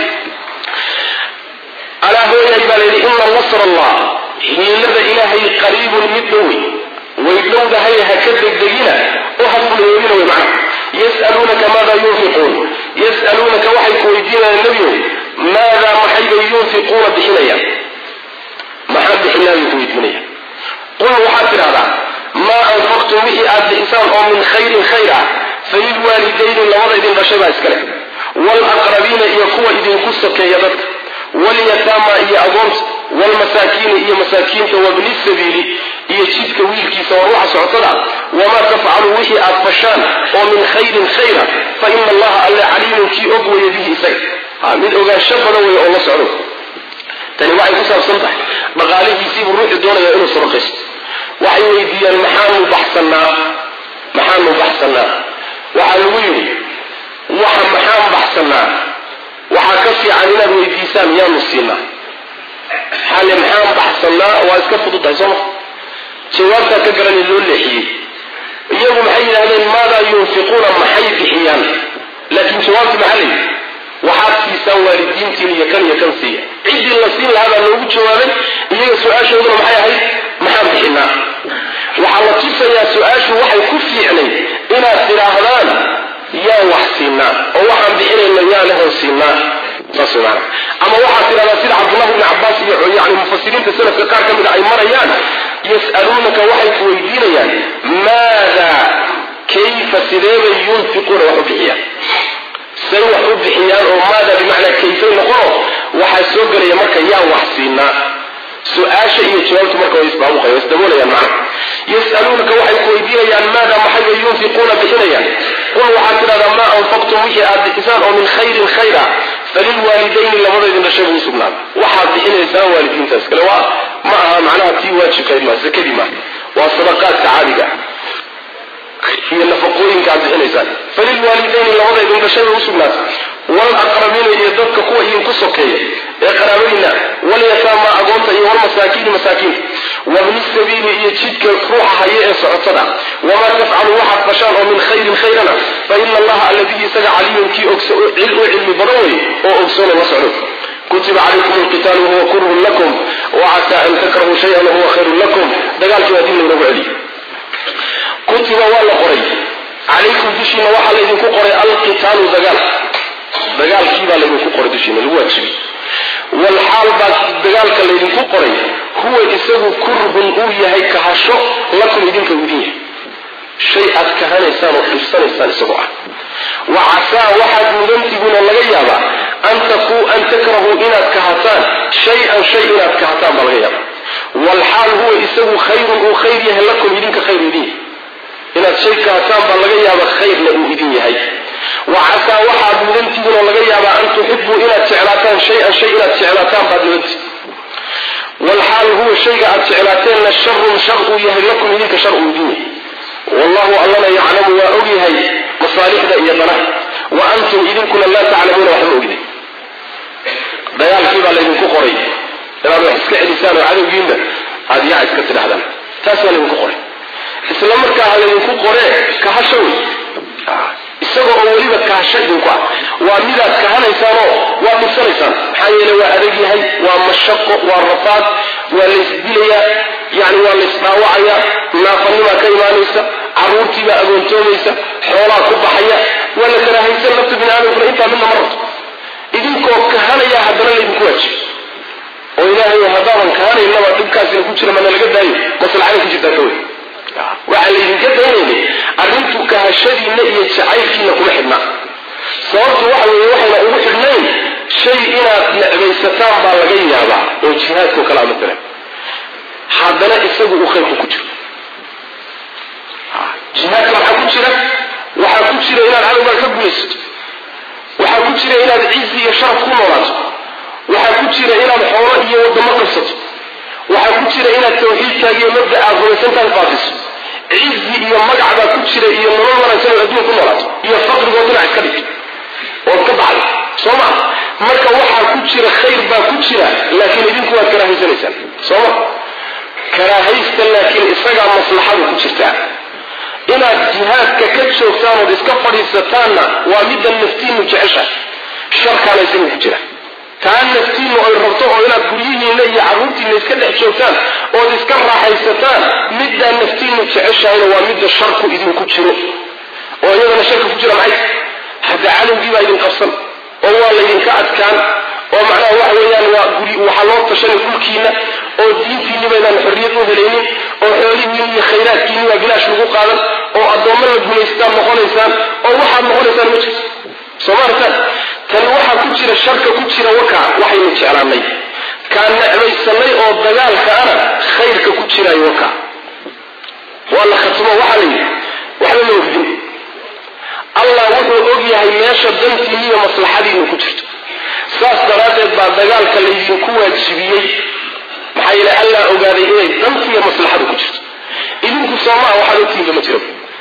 alaa hooyahay baa layidhi ina nasr allah, hiilada ilaahay qariibun mid dhowey way dhowdahay, ha ka degdegina oo ha fuleelina way macna. yas'aluunaka maada yunfiquun, yas'aluunaka waxay ku weydiinayaan nebiyow maadaa maxaybay yunfiquuna bixinayaan, maxaa bixinaayay ku weydiinayaan. qul waxaad tidhahdaa maa anfaqtum wixii aad bixisaan oo min khayrin khayr ah falilwaalidayni labada idin dhashay baa iskale, waalaqrabiina iyo kuwa idinku sokeeya dadka, walyataama iyo agoonta, waalmasaakiina iyo masaakiinta, wabni sabiili iyo jidka wiilkiisa waa ruuxa socotada. wamaa tafcaluu wixii aad fashaan oo min khayrin khayra fa ina allaha alle caliimun kii og weeye bihi isaga, mid ogaansho badan weeye oo la socdo. tani waxay ku saabsan tahay dhaqaalihiisiibuu ruuxu doonaya inuu sadaqaysto. waxay weydiiyaan maxaanu baxsannaa. waxaa lagu yidhi maxaan baxsannaa, waxaa ka fiican inaad weydiisaan yaanu siinaa. xale maxaan baxsannaa waa iska fududahay sooma. jawaabtaa ka garanay loo leexiyey. iyagu maxay yidhahdeen maadaa yunfiquuna, maxay bixiyaan. laakiin jawaabti maxaa la yidhi waxaad siisaan waalidiintiin iyo kan siiya. ciddii la siin lahaa baa loogu jawaabay. iyaga su-aashooduna maxay ahayd maxaan bixinaa. waxaa la tusayaa su-aashu waxay ku fiicnay inaad tidhaahdaan yaan wax siinaa oo waxaan bixinayna yaanahan siinaa. saas way maana. ama waxaad tidhahdaa sida cabdullahi ibni cabbaas iyo yani mufasiriinta salafka qaar ka mida ay marayaan, yas'aluunaka waxay ku weydiinayaan maadaa كيف سيدين ينفقون وحبحيان سيوح وحبحيان وماذا بمعنى كيف نقول وحسوق لي مركا يا وحسينا سؤال شيء يجاوبت مركا ويسمعوك ويسدمون يا معنا يسألونك وحي كويدين يعني ماذا محي ينفقون بحنيا قل وحكذا ما أنفقتم به أدكسان ومن خير خيرا فللوالدين لماذا إذن رشبه سبنان وحد بحنيا إنسان والدين تسكلوا معها معناها تي واجه كلمة زكلمة وصدقات تعالقة هي النفقوين كعب بحنيا فللوالدين لماذا إذن رشبه سبنان والأقربين يددك قوة ينقصك إقرابينا واليتامى أقومت أيها المساكين مساكين ومن السبيل يتشدك روحها يأسعصدا وما تفعل واحد فشان من خير خيرنا فإن الله الذي يسجع عليهم كي علم بروي وأبصر وصعود كتب عليكم القتال وهو كره لكم وعسى أن تكرهوا شيئا وهو خير لكم دقال كوادين من ربع علي كتب والله قري عليكم دشين وحا لذين قري القتال دقال كيبا لذين قري دشين الواجب والحال بعد دقالك لذين قري هو إساغو كره أويا هي كهشو لكم يدين كودين شيء أتكهان إنسان وحسن إنسان إساغوها وعسى واحد مدنتبون اللغيابا أن تكرهوا إن أتكهتان شيئا أتكهتان بالغيابا والحال هو إساغو خير وخير لكم يدين كخير يدين إن الشيء كهتان بالغيابا خير لأو يدين هي وعسى واحد مدنتبون اللغيابا أن تحبوا إن أتعلاتان شيئا أتعلاتان بعد والحال هو شيء أتعلاتين الشر شر يهلكم إليك شر دينه والله الله يعلم وأوليه مصالح ذا إيضنا وأنتم إذن كنا لا تعلمون وحب أوليه ديال كيبا لإذن كقري لما يحسك إنسان وعدو جيمة هذه يعيش كتر هذا تاسوا لإذن كقري إسلام مركا على إذن كقري كهشوي isagoo oo waliba kaashadin ku waa midaad ka hanaysano waa misanaysan xayele waa adag yahay waa mashaqo waa rafaad waa leesdilaya yani waa leesdaawacaya naafanima ka imaanaysa caruurtiiba agoontoonaysa xoolaa ku baxaya waa la karaahaysan nafta biniaadamkuna intaa midna ma rabto idinkoo ka hanaya haddana laydinku waajib oo ilaahay haddaadan ka hanaynaba dhibkaasina ku jira mana laga daayo maslaxada ku jirtaa ka wey waxaa laydinka daynayna arrintu kahashadiina iyo jacaylkiina kuma xidhna sababtu waxa weeye waxayna ugu xidhnayn shay inaad necbaysataan baa laga yaabaa oo jihaadkao kale matalan haddana isagu uu khayrku ku jiro jihaadka waxaa ku jira inaad cadowgaa ka gulaysato waxaa ku jira inaad cizi iyo sharaf ku noolaato waxaa ku jira inaad xoolo iyo wadamo qabsato waxaa ku jira inaad tawxiidkaaga iyo mabda aad rumaysantahay faafiso cizi iyo magac baa ku jira iyo nolol wanaagsan oo adduun ku noolaato iyo faqrigoo dhinac iska dhig ood ka baxday soo ma marka waxaa ku jira khayr baa ku jira laakiin idinku waad karaahaysanaysaan soo ma karaahaysta laakiin isagaa maslaxadu ku jirtaa inaad jihaadka ka joogtaan ood iska fadhiisataanna waa midda naftiinu jecesha sharkaana isaga ku jira taan naftiinu ay rabto oo inaad guryihiina iyo carruurtiina iska dhex joogtaan ood iska raaxaysataan middaa naftiinu jeceshahayna waa midda sharku idinku jiro oo iyadana sharka ku jira maxay hadda cadowgii baa idin qabsan oo waa laydinka adkaan oo macnaha waxa weeyaan waa guri waxaa loo tashanay dhulkiina oo diintiinni baydaan xorriyad u helaynin oo xoolihiin iyo khayraadkiinni waa bilaash lagu qaadan oo addoommo la gumaystaan noqonaysaan oo waxaad noqonaysaan ma jirto soo maartaan tan waxaa ku jira sharka ku jira wakaa waxaynu jeclaanay kaan necbaysanay oo dagaalka ana khayrka ku jiraayo wakaa waa la khatmo waxaa la yidhi waxba ma ogdin allah wuxuu og yahay meesha dantiinni iyo maslaxadiinu ku jirto saas daraaddeed baa dagaalka laydinku waajibiyey maxaa yeele allah ogaaday inay dantiiyo maslaxadu ku jirto idinku soomaa waxaad ogtiinka ma jiro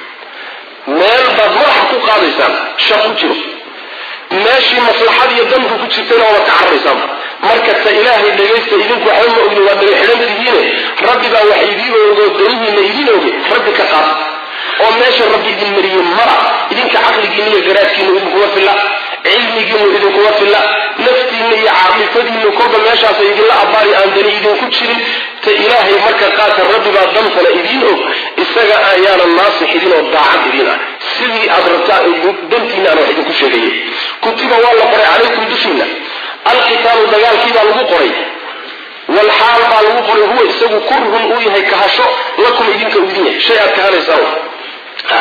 meel baad madaxa ku qaadaysaan shaq ku jiro meeshii maslaxad iyo danku ku jirtayna waad ka cararaysaan marka ta ilaahay dhegaysta idinku waxba ma ogni waad dhaga xidhan tihiine rabbi baa wax idiin ogo danihiina idiin oge rabbi ka qaad oo meesha rabbi idin mariyey mara idinka caqligiina iyo garaadkiinu idinkuma filla cilmigiinu idinkuma filla naftiina iyo caaqifadiinu kolba meeshaasa idinla abbaari aan dani idinku jirin ta ilaahay marka qaata rabbi baa dantana idiin og isaga ayaana naasix idin oo daacad idin ah sidii aad rabtaa dantiina aan wax idinku sheegayay kutiba waa la qoray calaykum dushiina alqitaalu dagaalkiibaa lagu qoray walxaal baa lagu qoray huwa isagu kurhun uu yahay kahasho lakum idinka u idin yahay shay aad kahanaysaan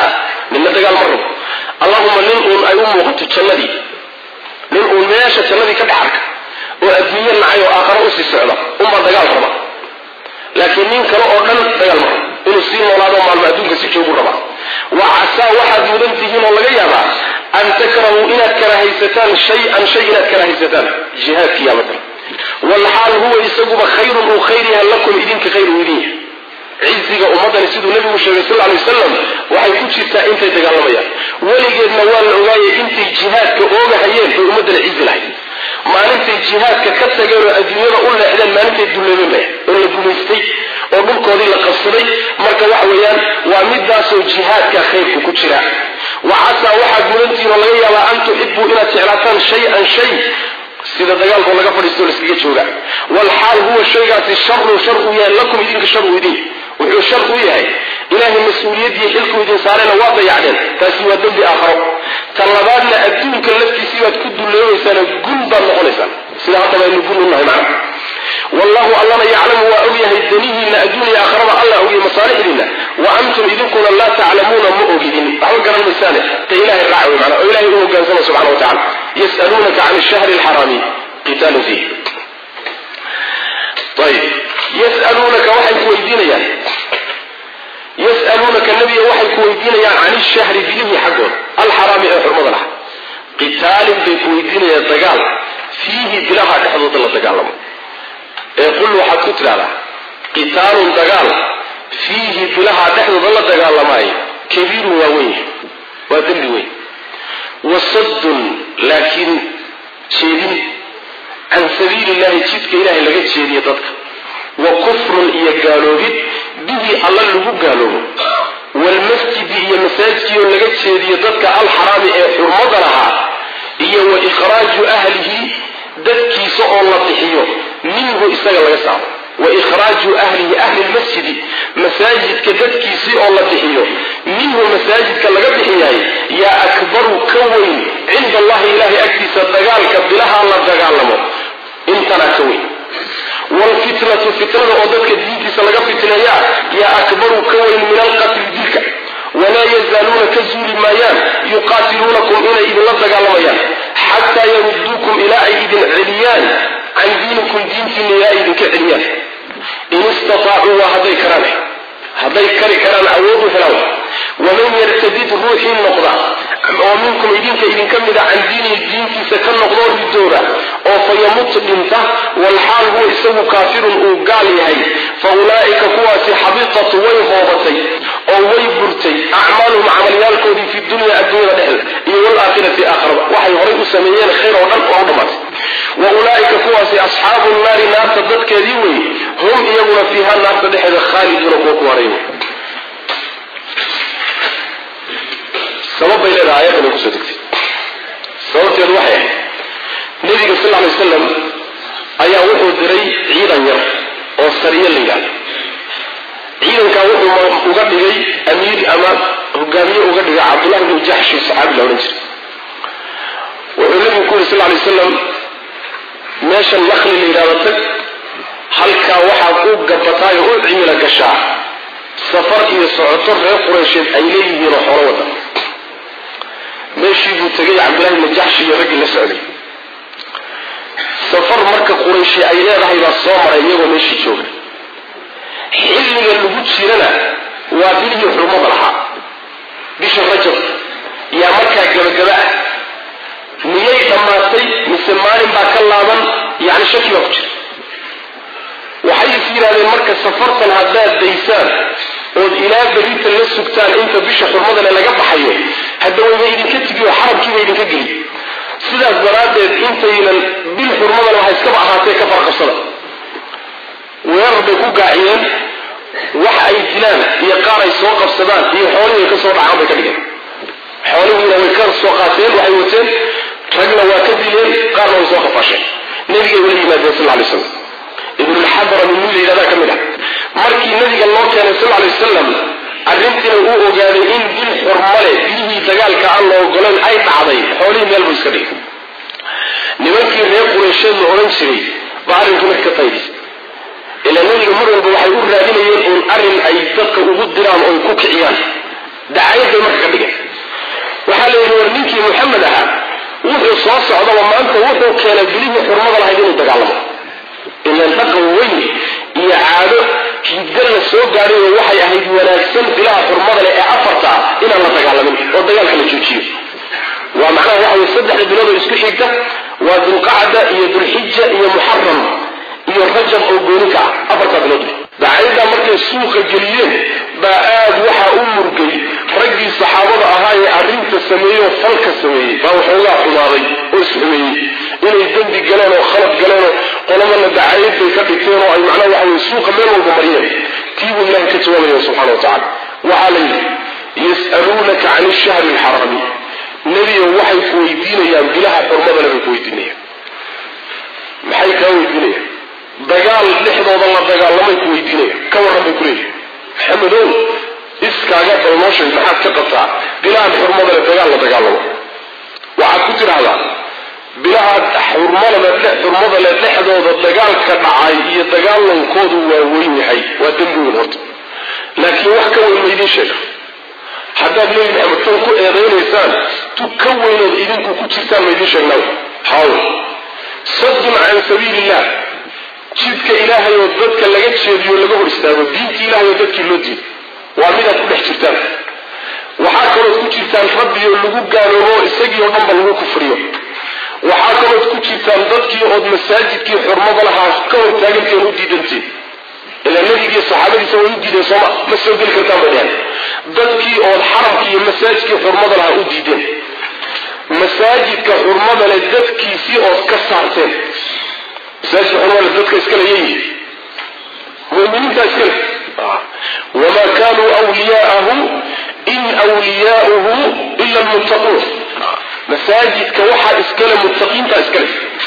من دجال مرة اللهم لن أيوم وقت الجنة لن ماشى الجنة كبحرك وأدميا معي وآخر أسي السعودة دجال ربا لكن مين كانوا أردن دجال مرة إنه السين ولاده مع المأدوم كسيجوا بالربا وعسى واحد يدنتهن ولا جيابا أن تكرهوا إلى كراهيستان شيء إلى كراهيستان جهاد كيامة والحال هو يسبب خير وخيرها لكم إذنك خير وإذنه عزيك أمضى نسيد النبي صلى الله عليه وسلم وحي كتشتا انت تقالميا ولقد نوال العغاية انت جهاد كأوغا حيين في أمضى العز لهي ما انت جهاد ككتا قولوا أدنيا قولنا إذن ما انت الدولين له قولنا الدوليستي وقلك وذي لقصري مركا وحويان ومداسو جهاد كخير كتشرا وعسى واحد منتي والغيا وأن تحبوا إلى تعرفان شيء sida dagaalku laga fadhiisto la iskaga jooga wal xaal huwa shaygaasi sharru yahay lakum idinka sharru idin wuxuu sharru yahay ilaahay mas'uuliyadii xilku idin saarayna waa dayacdeen taasi waa dambi aakhiro talabaadna adduunka laftiisii waad ku duleeysaan gulba noqonaysaan sida hadda aynu gulnahay macna wallahu allana ya'lamu wa awliyahi danihi adduunka aakhirada allah awliya masaalihina wa antum idinkum la ta'lamuna mu'minin aw garan misale ta ilaahay raawi macna oo ilaahay uu hogaansamo subhanahu wa ta'ala يسألونك عن الشهر الحرام قتال فيه طيب يسألونك وحي كويدين يعني يسألونك النبي وحي كويدين يعني عن الشهر بله حقون الحرام حرمض لها قتال بكويدين يتقال فيه بلها تحضط الله تقال يقول له حد كتلا له قتال تقال فيه بلها تحضط الله تقال معي كبير وويه ودل ويه وصد لكن شيء عن سبيل الله جدك إله لقد شيء يتدك وكفر يقالوا به الله اللي قالوا والمسجد هي مساجد لقد شيء يتدك الحرام حرمض لها هي وإخراج أهله دكي سؤال الله تحيه منه استغل يسعى وإخراج أهله أهل المسجد مساجد كدكي سؤال الله تحيه منه مساجد كاللقب حياي يا أكبر كوين عند الله إله أكتس الدقال كبلها الله الدقال لمو انتنا كوين والفتنة فتنة أضدك الدين كسلقب فتنة يا أكبر كوين من القتل ديك ولا يزالون كالزول مايان يقاتلونكم إلى إذن الدقال مايان حتى يردوكم إلى أيد عليان عن دينكم دينكم إلى أيد كعليان إن استطاعوا وهذا كرانه هذا كران أعوض فلو ومن يرتدد روحي النقضة ومنكم إذن كمد عن دين الدين سكن نقضار الدورة أو فيمت بنته والحال هو يسوى كافر وقال هي فأولئك قوات حبيطة ويهوبتي أو ويبرتي أعمالهم عمليالكم في الدنيا دحل والآخرة آخر وحي غريب سميين خير ونلق وعظمت وأولئك قوات أصحاب النار نار تددك ذيوي هم يقول فيها النار تدحل خالدون وقوارين سبب إلى الآيات اللي كنت تكتب سبب الوحي النبي صلى الله عليه وسلم أيها وحو دري عيدا ير أو السرية اللي قال عيدا كان وحو مقدقي أمير أمام هقامية مقدقي عبد الله بن جحش الصحابي لو نجر والنبي يقول صلى الله عليه وسلم ماشى النخل اللي دارتك حلقة وحاقوق قبطاي وعي من القشاع سفر إلى سعطر قريش أيليه من حروضة ماشي بوتجي عبد الله بن جحش الرجل السعودي سفر مركز قريش أيليه راح إلى الصومر أيليه وماشي شغل حل اللي سيرنا وابيه حرمض الحق بيش الرجل يا مركز جبجباء ميلي دماتي مسمان باك الله يعني شكل وكتر وحي سير هذا المركز سفرت الهداد ديسان إلى بريت السكتان انت بيش حرمض اللي لقب حيوه هذا هو يدين كتجي وحرم كيف يدين كجي سيدا الزرادة انت الى بالحرمض اللي هيسكب عهاتي كفر قصلا ويربكو قاعيين وحي فلان يقارى يسوق السبان يحولي يكسر عامل كبير حولي لو يكار سوقاتين وحيوتين رجل واكدين قارنا يسوق فاشين نبي ولي ما صلى الله عليه وسلم ابن الحضر من مولي إلى ذاك منها مركي النبي الله كان صلى الله عليه وسلم arrintina uu ogaaday in bil xurmale bihii dagaalka aan loo ogolan ay dhacday xoolihii meel buu iska dhigay nimankii reer Quraysheed la oran jiray baa arrinku marka taydis ilaa nabiga mar walba waxay u raadinayeen in arrin ay dadka ugu diraan oo ku kiciyaan dacayada marka dhigay وحال يورنيك محمد وحو صوص عضو ما أنت وحو كان بليه حرمض الهيدين الدقالما إلا انتقوا وين يعادوا جدا السوق قالوا وحي أهيد وناكسن بلا حرمض لأعفرتا إلا الله دقالما والدقال كان يجوشيه ومعناه وحو يصدح البلاد ويسكحيكتا وذو القعدة يدو الحجة هي محرم هي الرجب أو بونكا أفرتا بلاد بعيدا مركز السوق الجليين بقاد وحا أمرقي رجي الصحابة أهاي أرنت السمية وفلك السمية فهو حولا حماري واسمي إلي الدند قلانه وخلط قلانه قلما أن دعايد بيكتينه أي معناه وحا السوق منه الجمريين تيبوا الله كتوامه سبحانه وتعالى وعليه يسألونك عن الشهر الحرامي نبي وحي كويدين يا بلها حرمضة نبي كويدين محي كويدين دقال لحظة والله دقال لما كويدين كور ربي كليه حمدون إسكاجات بالموشن محاد كقطع بلها حرمضة دقال لدقال وعاد كتير هذا بلها حرمضة لحظة دقال كدعاي يدقال لنكود ووين حي ودنبو الهرط لكن وحكا ويميدين شيء حتى بلوي محمد تنكو إيضين إنسان تكون إذنكو كتيرتان ميدين شغناو حاول صد عن سبيل الله جدك إلهي وضدك لغت شيديو لغور استاذو دينك إلهي وضدك اللودين وعمينة كل احترتان وحاكمت كتيرتان ربي اللغوب قالوا هو إستاقي ونمبر لغو كفريو وحاكمت كتيرتان ضدك يقود مساجدك حرمض لها كون تاقلك يهودي دنتي إلا النبي الصحابة يسوي يدين صمع مسجد الكتاب يعني ضدكي أو الحرم كي مساجد حرمض لها أديدين مساجد كحرمض لددكي سي أو كسرتين مساجد حرمض لددك إسكال يجي مؤمنين تأسكال وما كانوا أولياءه إن أولياؤه إلا المتقون مساجد كوحد إسكال المتقين تأسكال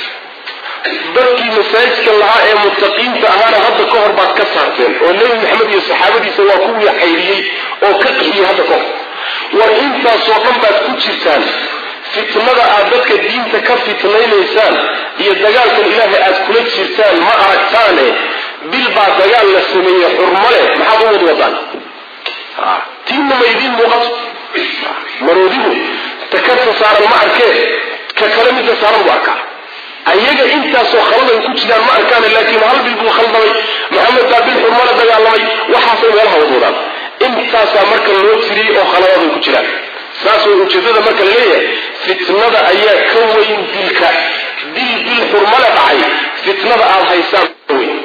dadkii masaajidka lahaa ee muttaqiinta ahaana hadda ka hor baad ka saarteen oo nabi maxamed iyo saxaabadiisa waa kuwii xayriyey oo ka qixiyey hadda ka hor war intaasoo dhan baad ku jirtaan fitnada aad dadka diinta ka fitnaynaysaan iyo dagaalkan ilaahay aad kula jirtaan ma aragtaane bil baa dagaal la sameeyey xurmo leh maxaad u wadaan tiinna ma idiin muuqato maroodigu takarta saaran ma arkee ka kale midda saaran buu arkaa ayaga intaasoo khalada ku jiraan ma arkaan laakiin hal bil buu khaldamay maxamed baa bil xurmada dagaalamay waxaasay meelaha wadaan intaasaa marka loo tiriyey oo khaladaday ku jiraan saasoo ujeedada marka laleeyahay fitnada ayaa ka weyn dilka bil xurmada dhacay fitnada aad haysaan weyn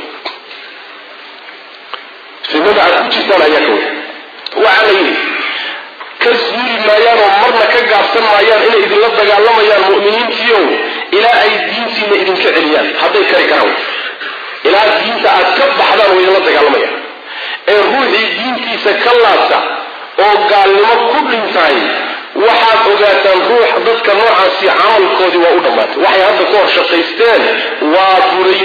fitnada aad ku jirtaan ayaa ka weyn waxaa la yidhi كسبول مايان ومرنا كجابسن مايان إلى إذن الله دجال مايان مؤمنين فيهم إلى أي دين سين إذن كعليان هذا يكرهون إلى الدين تأكد حدا وإذن الله دجال مايان الروح الدين تسكلاسا أو قال لما كل إنسان واحد وجات الروح ضد كنوع سي عمل كودي وأدمات واحد هذا كور شقيستان وابوري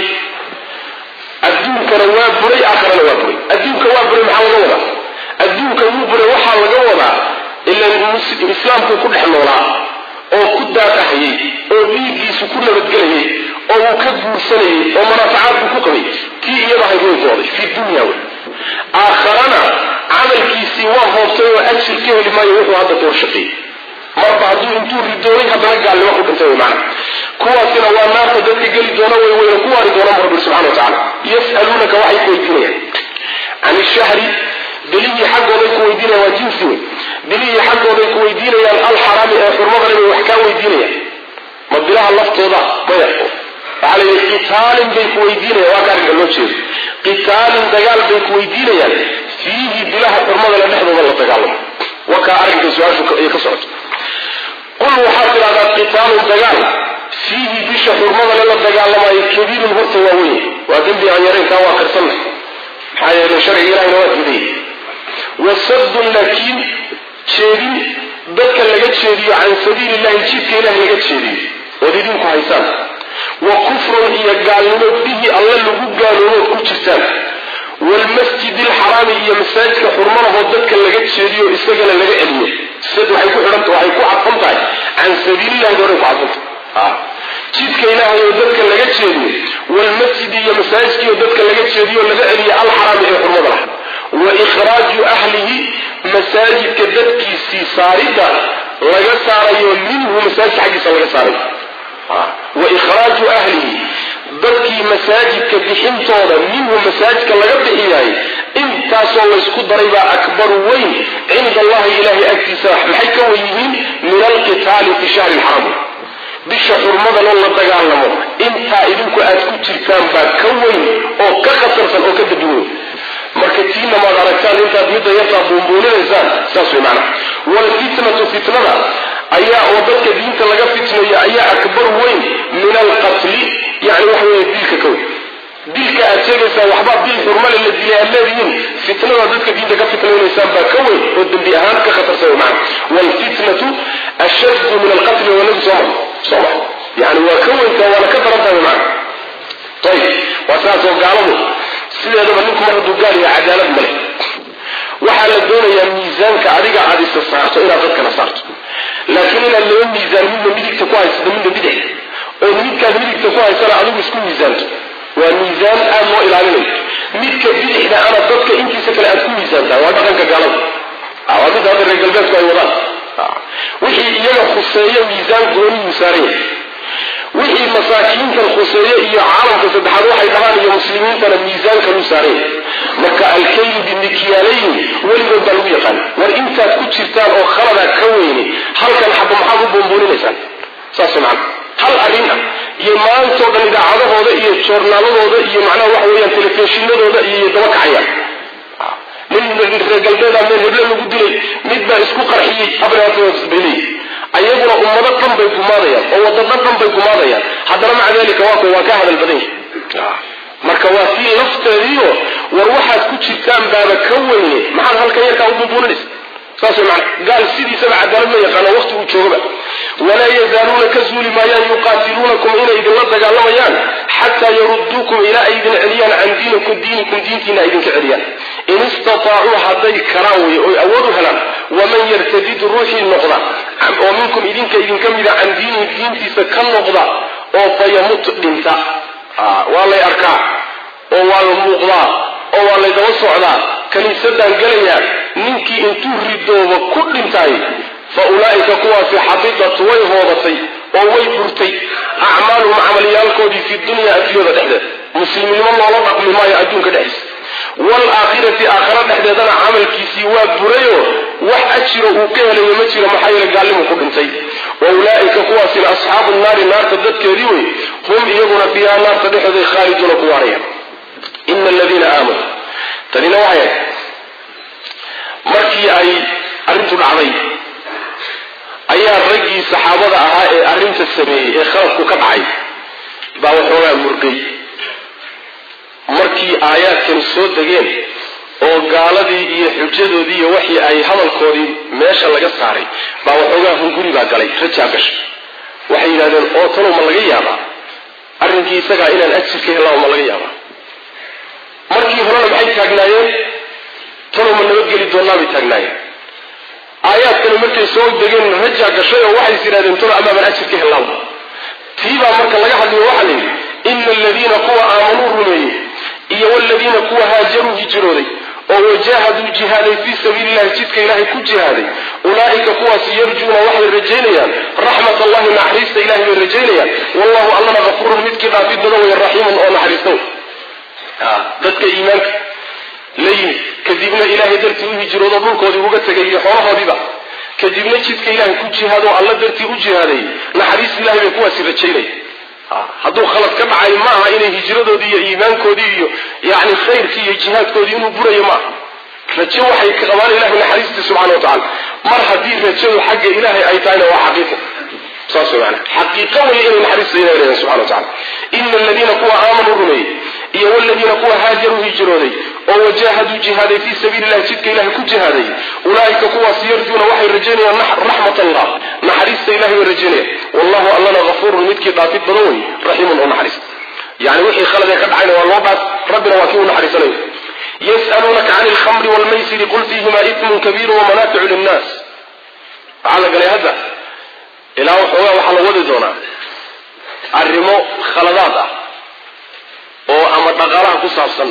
الدين كرواب بري آخر الوابوري الدين كرواب بري محاولة الدين كرواب وحال جوابا إلا الإسلام كل حلولا أو كدا تحيي أو بيجي سكون بتجري أو كذب سنة أو منافعات كوكبي كي يراها يقول ذلك في الدنيا آخرنا عمل كي سواه هو سوى أشر كيه لما يروح هذا دور شقي ما بعدين انتو ردوري هذا رجع لوحده بنتوي معنا كواسنا والناس تدري قل دونا ويكوا ردونا رب سبحانه وتعالى يسألونك وحي كويدين عن الشهر دليل حقه ذيك ويدينا وجنسه دليل حقه ذيك ويدينا يا الحرام حرمه لما وحكاه ويدينا ما بلاها الله توضع بيحكم على قتال ذيك ويدينا وكان قالوشير قتال دجال ذيك ويدينا فيه بلاها حرمه لما نحن والله تقالم وكأرجع سؤال يكسرت قل وحاصل هذا قتال دجال فيه بش حرمه لما دجال لما يكبير الوقت ووين وأدم بأنيرين كوا كرسنا حياة الشرع إلى نوافذه وصد لكن شيري ذكر لقد شيري عن سبيل الله جيت إلى لقد شيري ودينك حيسان وكفر يقالون به الله اللي قالوا كتشتان والمسجد الحرام هي مساجد حرمانه ذكر لقد شيري واستقل لقد علمه السيد وحيكون حرمته وحيكون عطمته عن سبيل الله دورك عطمته جيت إلى ذكر لقد شيري والمسجد هي مساجد ذكر لقد شيري ولقد علمه الحرام هي حرمانه وإخراج أهله مساجد كذلك سيساردة laga saarayo minhu masaajidka xaggiisa laga saarayo wa ikhraaju ahlihi dadkii masaajidka bixintooda minhu masaajidka laga bixiyay intaasoo laysku daray baa akbaru weyn cinda allahi ilahi agtiisa maxay ka weyihiin min alqitaali fi shahri lxaram bisha xurmadana la dagaalamo intaa idinku aad ku jirtaan baa ka weyn oo ka khatarsan oo ka dadweyn marka tiina maad aragtaan intaad midda yartaa buunbuuninaysaan saas way macnaha walfitnatu fitnada ayaa oo dadka diinta laga fitnayo ayaa akbar weyn min alqatli yani waxa weeye dilka ka weyn dilka aad sheegaysaan waxbaa dil xurmale la dilay aad leedihiin fitnada dadka diinta ka fitnaynaysaan baa ka weyn oo dembi ahaan ka khatarsan way macnaha walfitnatu ashaddu min alqatli wanabi soma yani waa ka weyntaa waana ka darantahay macnaha ayib waa saas oo gaaladu sideedaba ninku mar hadduu gaal yahay cadaalad ma leh waxaa la doonayaa miisaanka adiga aad isa saarto inaad dadkana saarto laakiin inaad laba miisaan midna midigta ku haysata midna bidixda oo midkaad midigta ku haysana adigu isku miisaanto waa miisaan aad loo ilaalinayo midka bidixda ana dadka intiisa kale aad ku miisaantaa waa dhaqanka gaalada waa mid hadda reer galbeedku ay wadaan wixii iyaga khuseeya miisaan gooniyuu saaran yahay wixii masaakiintan khuseeye iyo caalamka saddexaad waxay dhahaan iyo muslimiintana miisaankan u saaran marka alkaylu bimikyaalayn weligood baa lagu yaqaan war intaad ku jirtaan oo khaladaa ka weyni halkan xaba maxaad u buunbuuninaysaan saas macna hal arrin ah iyo maantoo dhan idaacadahooda iyo joornaaladooda iyo macnaha waxa weeyaan telefishinadooda iyo daba kacayaan nin reer galbeeda meel heble lagu dilay mid baa isku qarxiyey abraadsbay ayaguna ummado dhan bay gumaadayaan oo wadada dhan bay gumaadayaan haddana maca dalika waa ka hadal badan yahay marka waa sii lafteediio war waxaad ku jirtaan baaba ka weyne maxaad halkan yarkaa u buunbuuninaysa saas way macana gaal sidiisaba cadaalad ma yaqaano waqti uu joogaba walaa yazaaluuna ka zuuli maayaan yuqaatiluunakum inay idinla dagaalamayaan xataa yarudduukum ilaa ay idin celiyaan can diinikum diintiina ay idinka celiyaan in istataacuu hadday karaan wey oy awood u helaan waman yartadid ruuxii noqda oo minkum idinka mida can diinihi diintiisa ka noqda oo fayamut dhinta waa lay arkaa oo waa la muuqdaa oo waa lay daba socdaa kaniisadaan gelayaa ninkii intuu ridooba ku dhintay fa ulaa'ika kuwaasi xabitat way hoobatay oo way burtay acmaaluhum camalyaalkoodii fi dunya adduunyada dhexdeed muslimnimo loola dhaqmi maayo adduunka dhexdiisa waalaakhirati aakhara dhexdeedana camalkiisii waa burayo wax ajiro uu ka helayo ma jiro maxaa yeele gaalnimu ku dhintay wa ulaa'ika kuwaasina asxaabu naari naarta dadkeedii wey hum iyaguna fiiha naarta dhexdooday khaaliduuna ku waarayaan ina aladiina aamanuu tanina waxay markii ay arrintu dhacday ayaa raggii saxaabada ahaa ee arrinta sameeyey ee khaladku ka dhacay baa waxoogaa murgay markii aayaadkan soo degeen oo gaaladii iyo xujadoodii iyo wixii ay hadalkoodii meesha laga saaray baa waxoogaa hunguri baa galay rajaa gashay waxay yidhahdeen oo talow ma laga yaabaa arrinkii isagaa inaan ajir ka helaa ma laga yaabaa markii horena maxay taagnaayeen talow ma nabadgeli doonnaa bay taagnaayeen aayaadkani markay soo degeen rajaa gashay oo waxay is yidhahdeen talow amaaban ajir ka helaa tiibaa marka laga hadlayo waxaa la yidhi ina aladiina kuwa aamanuu rumeeyey iyo waladiina kuwa haajaruu hijrooday oo wajaahaduu jihaaday fii sabiilillahi jidka ilaahay ku jihaaday ulaa'ika kuwaas yarjuuna waxay rajaynayaan raxmat allahi naxariista ilahay bay rajaynayaan wallahu allana gafurun midkii dhaafid badan way raxiimun oo naxariista dadka iimaanka la yimid kadibna ilaahay dartii u hijroodo dhulkoodii uga tegay iyo xoolahoodiiba kadibna jidka ilaahay ku jihaado alla dartii u jihaaday naxariis ilahay bay kuwaasi rajaynaya hadduu khalad ka dhacay maaha inay hijradoodii iyo iimaankoodii iyo yani khayrkii iyo jihaadkoodii inuu burayo maaha rajo waxay ka qabaan ilahay naxariistii subxana wa tacala mar haddii rajadu xagga ilaahay ay tahayna waa xaqiiqo saas way macana xaqiiqo way inay naxariista ilahay leeyahay subxana wa tacala ina aladiina kuwa aamanuu rumeeyey iyo waladiina kuwa haajaruu hijrooday oo wajaahaduu jihaaday fii sabiili llahi jidka ilahay ku jihaaday ulaa'ika kuwaas yarjuuna waxay rajaynayaan raxmat allah naxariista ilahay bay rajaynayaan wallahu allana gafurun midkii dhaafid badan wey raxiimun oo naxariista yani wixii khaladee ka dhacayna waa loo dhaaf rabbina waa kii u naxariisanayo yas'aluunaka cani alkhamri waalmaysiri qul fiihima itmun kabiiru wamanaaficu linnaas waxaa la galay hadda ilaa waxoogaa waxaa la wadi doonaa arrimo khaladaad ah oo ama dhaqaalaha ku saabsan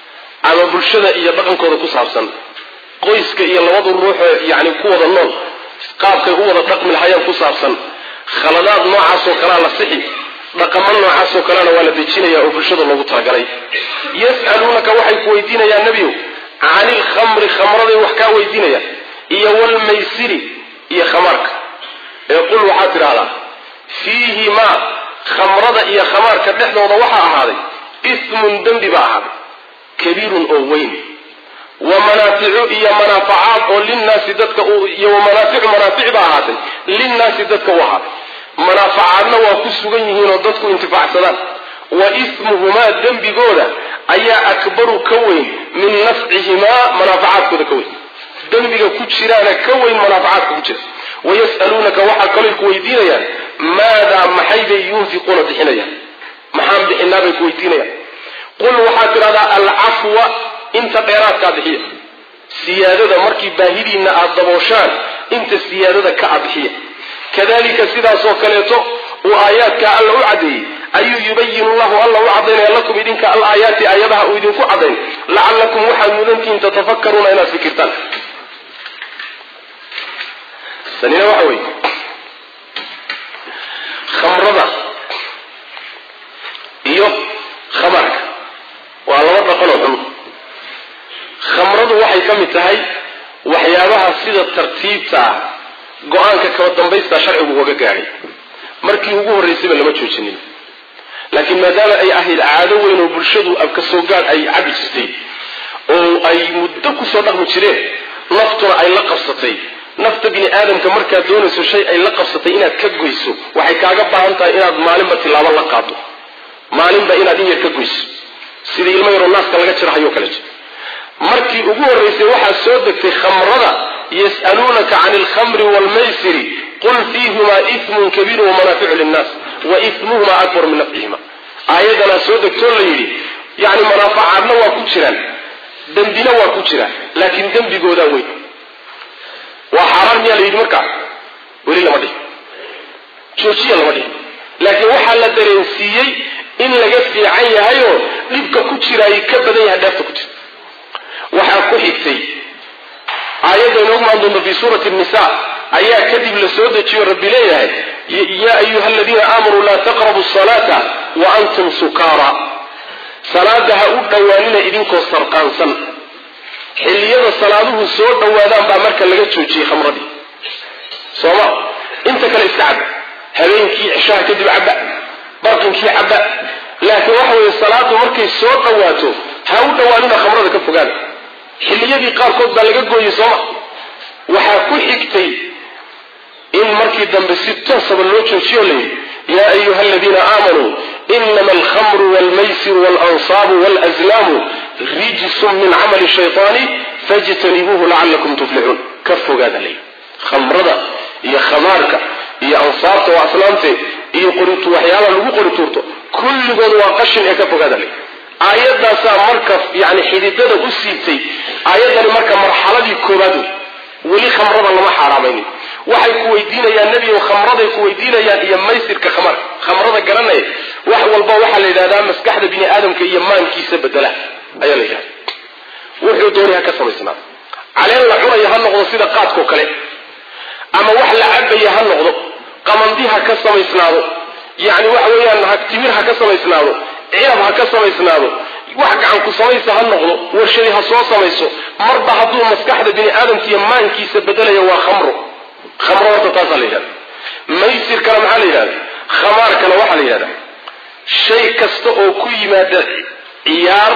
ama bulshada iyo dhaqankooda ku saabsan qoyska iyo labadu ruuxoo yani ku wada nool qaabkay u wada dhaqmi lahayeen ku saabsan khaladaad noocaas oo kala la sixi dhaqamo noocaas oo kala waa la dejinaya oo bulshada loogu talagalay yas'alunaka waxay ku weydiinayaan nabiyo aanil khamri khamrada wax ka weydiinayaan iyo wal maysiri iyo khamarka ee qul waxa tiraahdaa fiihi ma khamrada iyo khamarka dhexdooda waxa ahaaday ismun dambi ba ahaaday kabiirun oo weyn ومنافع إيا منافعات للناس دتك ومنافع منافع بهاتي للناس دتك وها منافعاتنا وكسوغنيهين ودتك انتفاع سلام وإثمهما الذنب جودا أي أكبر كوين من نفعهما منافعات كذا كوين ذنبك كتشرانا كوين منافعات كتشر ويسألونك وحا كلك ويدين يعني ماذا محيد ينفقون بحنيا محام بحنا بكويدين يعني قل وحا ترى العفو انت قيرات كادحية سيادة مركي باهدين الضبوشان انت سيادة كادحية كذلك سيدا سوكاليتو وآيات كالله عدي أي يبين الله عدين لكم إذنك الآيات آياتها وإذنك عدين لعلكم وحا مذنكين تتفكرون إلى سكرتان سنين وحوي خمرضة إيوه خمرك وعلى وضع قلوب khamradu waxay kamid tahay waxyaabaha sida tartiibta go'aanka kala dambaysta sharcigu uga gaaray markii ugu horeysay lama joojinin laakiin maadaama ay ahayd caado weyn oo bulshadu abka soo gaar ay cabi jirtay oo ay muddo ku soo dhaqmi jireen naftuna ay la qabsatay nafta bini aadamka marka doonayso shay ay la qabsatay inaad ka goyso waxay kaaga baahan tahay inaad maalinba tilaabo la qaado maalinba inaad in yar ka goyso sida ilmo yar oo naaska laga jirayo kale markii ugu horeysay waxa soo degtay khamrada yas'alunaka 'anil khamri wal maysiri qul fiihima ithmun kabir wa manafi'u lin-nas wa ithmuhuma akbar min naf'ihima ayadana soo degto la yiri yaani manafa'adna waa ku jiraan dambina waa ku jira laakiin dambigooda weyn waa xaraam yaa la yiri marka wali lama dhig joojiya lama dhig laakiin waxa la dareensiiyay in laga fiican yahay oo dhibka ku jira ay ka badan yahay dhaafta ku jira waxaa ku xigtay aayadda inoo maandunta fi suurati an-nisaa ayaa kadib la soo dejiyo rabbi leeyahay yaa ayuha alladina aamanuu laa taqrabu as-salata wa antum sukara salaadaha u dhawaanina idinkoo sarqaansan xilliyada salaaduhu soo dhawaadaan baa marka laga joojiyay khamradii sooma inta kale iska cab habeenkii cishaha kadib cabba barqinkii cabba laakiin waxa weeye salaadu markay soo dhawaato ha u dhawaanina khamrada ka fogaada xilliyadii qaarkood baa laga gooyay sooma waxaa ku xigtay in markii dambe si toosaba loo joojiyo leeyahay yaa ayuha aladiina aamanuu inama alkhamru walmaysiru waalansaabu walazlaamu rijsun min camali shaytaani fajtanibuuhu lacalakum tuflixuun ka fogaada leeyahay khamrada iyo khamaarka iyo ansaabta waa aslaamte iyo qoritu waxyaaba lagu qori tuurto kulligood waa qashin ee ka fogaada leeyahay aayadaasa marka yani xididada u siibtay aayadani marka marxaladii koobaad weli khamrada lama xaraamaynin waxay ku weydiinayaan nabiga khamraday ku weydiinayaan iyo maysirka khamrada garanay wax walba waxa la yiraahdaa maskaxda bini aadamka iyo maankiisa bedela ayaa la yiraahdaa wuxuu doonaya ka samaysnaa caleen la cunaya ha noqdo sida qaadko kale ama wax la cabaya ha noqdo qamandiha ka samaysnaado yani waxa weeyaan timir ha ka samaysnaado cirab ha ka samaysnaado wax gacan ku samaysa ha noqdo warshadi ha soo samayso marba hadduu maskaxda bini aadamka iyo maankiisa bedelaya waa khamro horta taasa la yidhahda maysirkana maxaa la yidhahda khamaarkana waxaa la yidhahda shay kasta oo ku yimaada ciyaar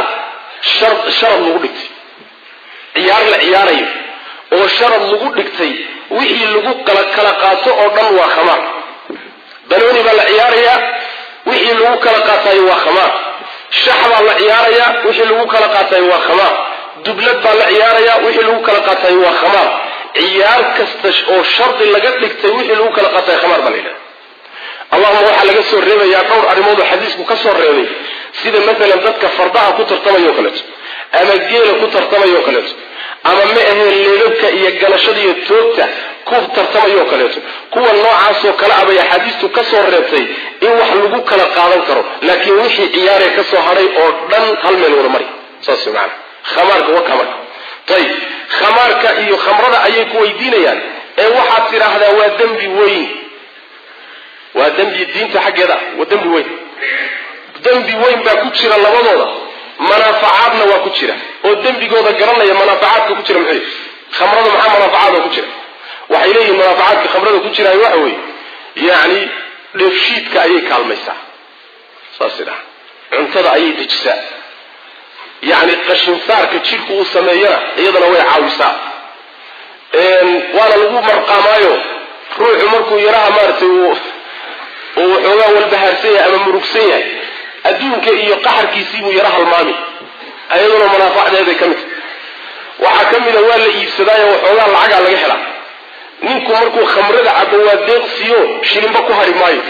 sharad lagu dhigtay ciyaar la ciyaarayo oo sharad lagu dhigtay wixii lagu kala qaato oo dhan waa khamaar banooni baa la ciyaarayaa wixii lagu kala qaatayo waa khamaar shax baa la ciyaarayaa wixii lagu kala qaatayo waa khamaar dublad baa la ciyaarayaa wixii lagu kala qaatayo waa khamaar ciyaar kasta oo shardi laga dhigtay wixii lagu kala qaatayo khamaar baa la yidhahda allahuma waxaa laga soo reebayaa dhowr arrimood oo xadiisku ka soo reebay sida maalan dadka fardaha ku tartamayo kaleeto ama geela ku tartamayo kaleeto ama ma aheen leebabka iyo galashada iyo toogta ku tartamayo kaleeto kuwa noocaas oo kala abay xadiistu ka soo reebtay in wax lagu kala qaadan karo laakiin wixii ciyaarey ka soo haray oo dhan hal meel wada mari saas macna khamaarka waa khamar tayib khamaarka iyo khamrada ayay ku weydiinayaan waxaad tiraahdaa waa dembi weyn waa dembi diinta xaggeeda waa dembi weyn baa ku jira labadooda manaafacaadna waa ku jira oo dembigooda garanaya manaafacaadka ku jira maxay khamrada maxaa manaafacaadka ku jira waxay leeyihiin manaafacaadka khamrada ku jira waxa weeye yani dheefshiidka ayay kaalmaysaa saasida cuntada ayay dejisaa yani qashin saarka jirku uu sameeyana iyadana way caawisaa waana lagu marqaamaayo ruuxu markuu yaraha maartay uu xoogaa walbahaarsan yahay ama murugsan yahay adduunka iyo qaxarkiisii buu yara halmaami ayaduna manaaficdeeday ka mid waxaa ka mida waa la iibsadaayo waxoogaa lacagaa laga helaa ninku markuu khamrada cabo waa deeqsiyo shilinba ku hari maayo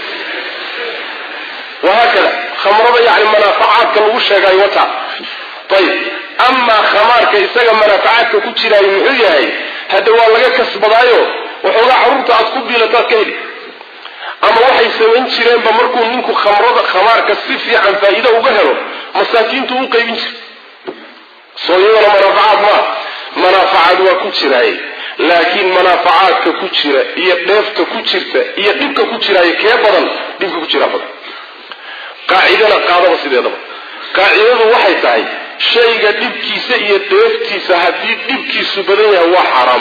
وهكذا خمرة يعني منافعات كاللغو الشيقاي وطا طيب أما خمارك إساق منافعات كتيرا يمحيها هذا هو لغا كسبضايو وحوغا عرورتا أتكبي لتاكيلي أما وحي سوين شيرين بمركو ننكو خمارك الصفي عن فائدة وقهرو مساكين توقي بنش صويونا منافعات وكتيرا لكن منافعات كتيرا يدفت كتيرتا يدبك كتيرا يكيبضا دبك كتيرا بضا قاعدنا قاعدة بسيطة قاعدة waxay tahay shayga dibkiisa iyo deeftiisa hadii dibkiisu badan yahay waa xaraam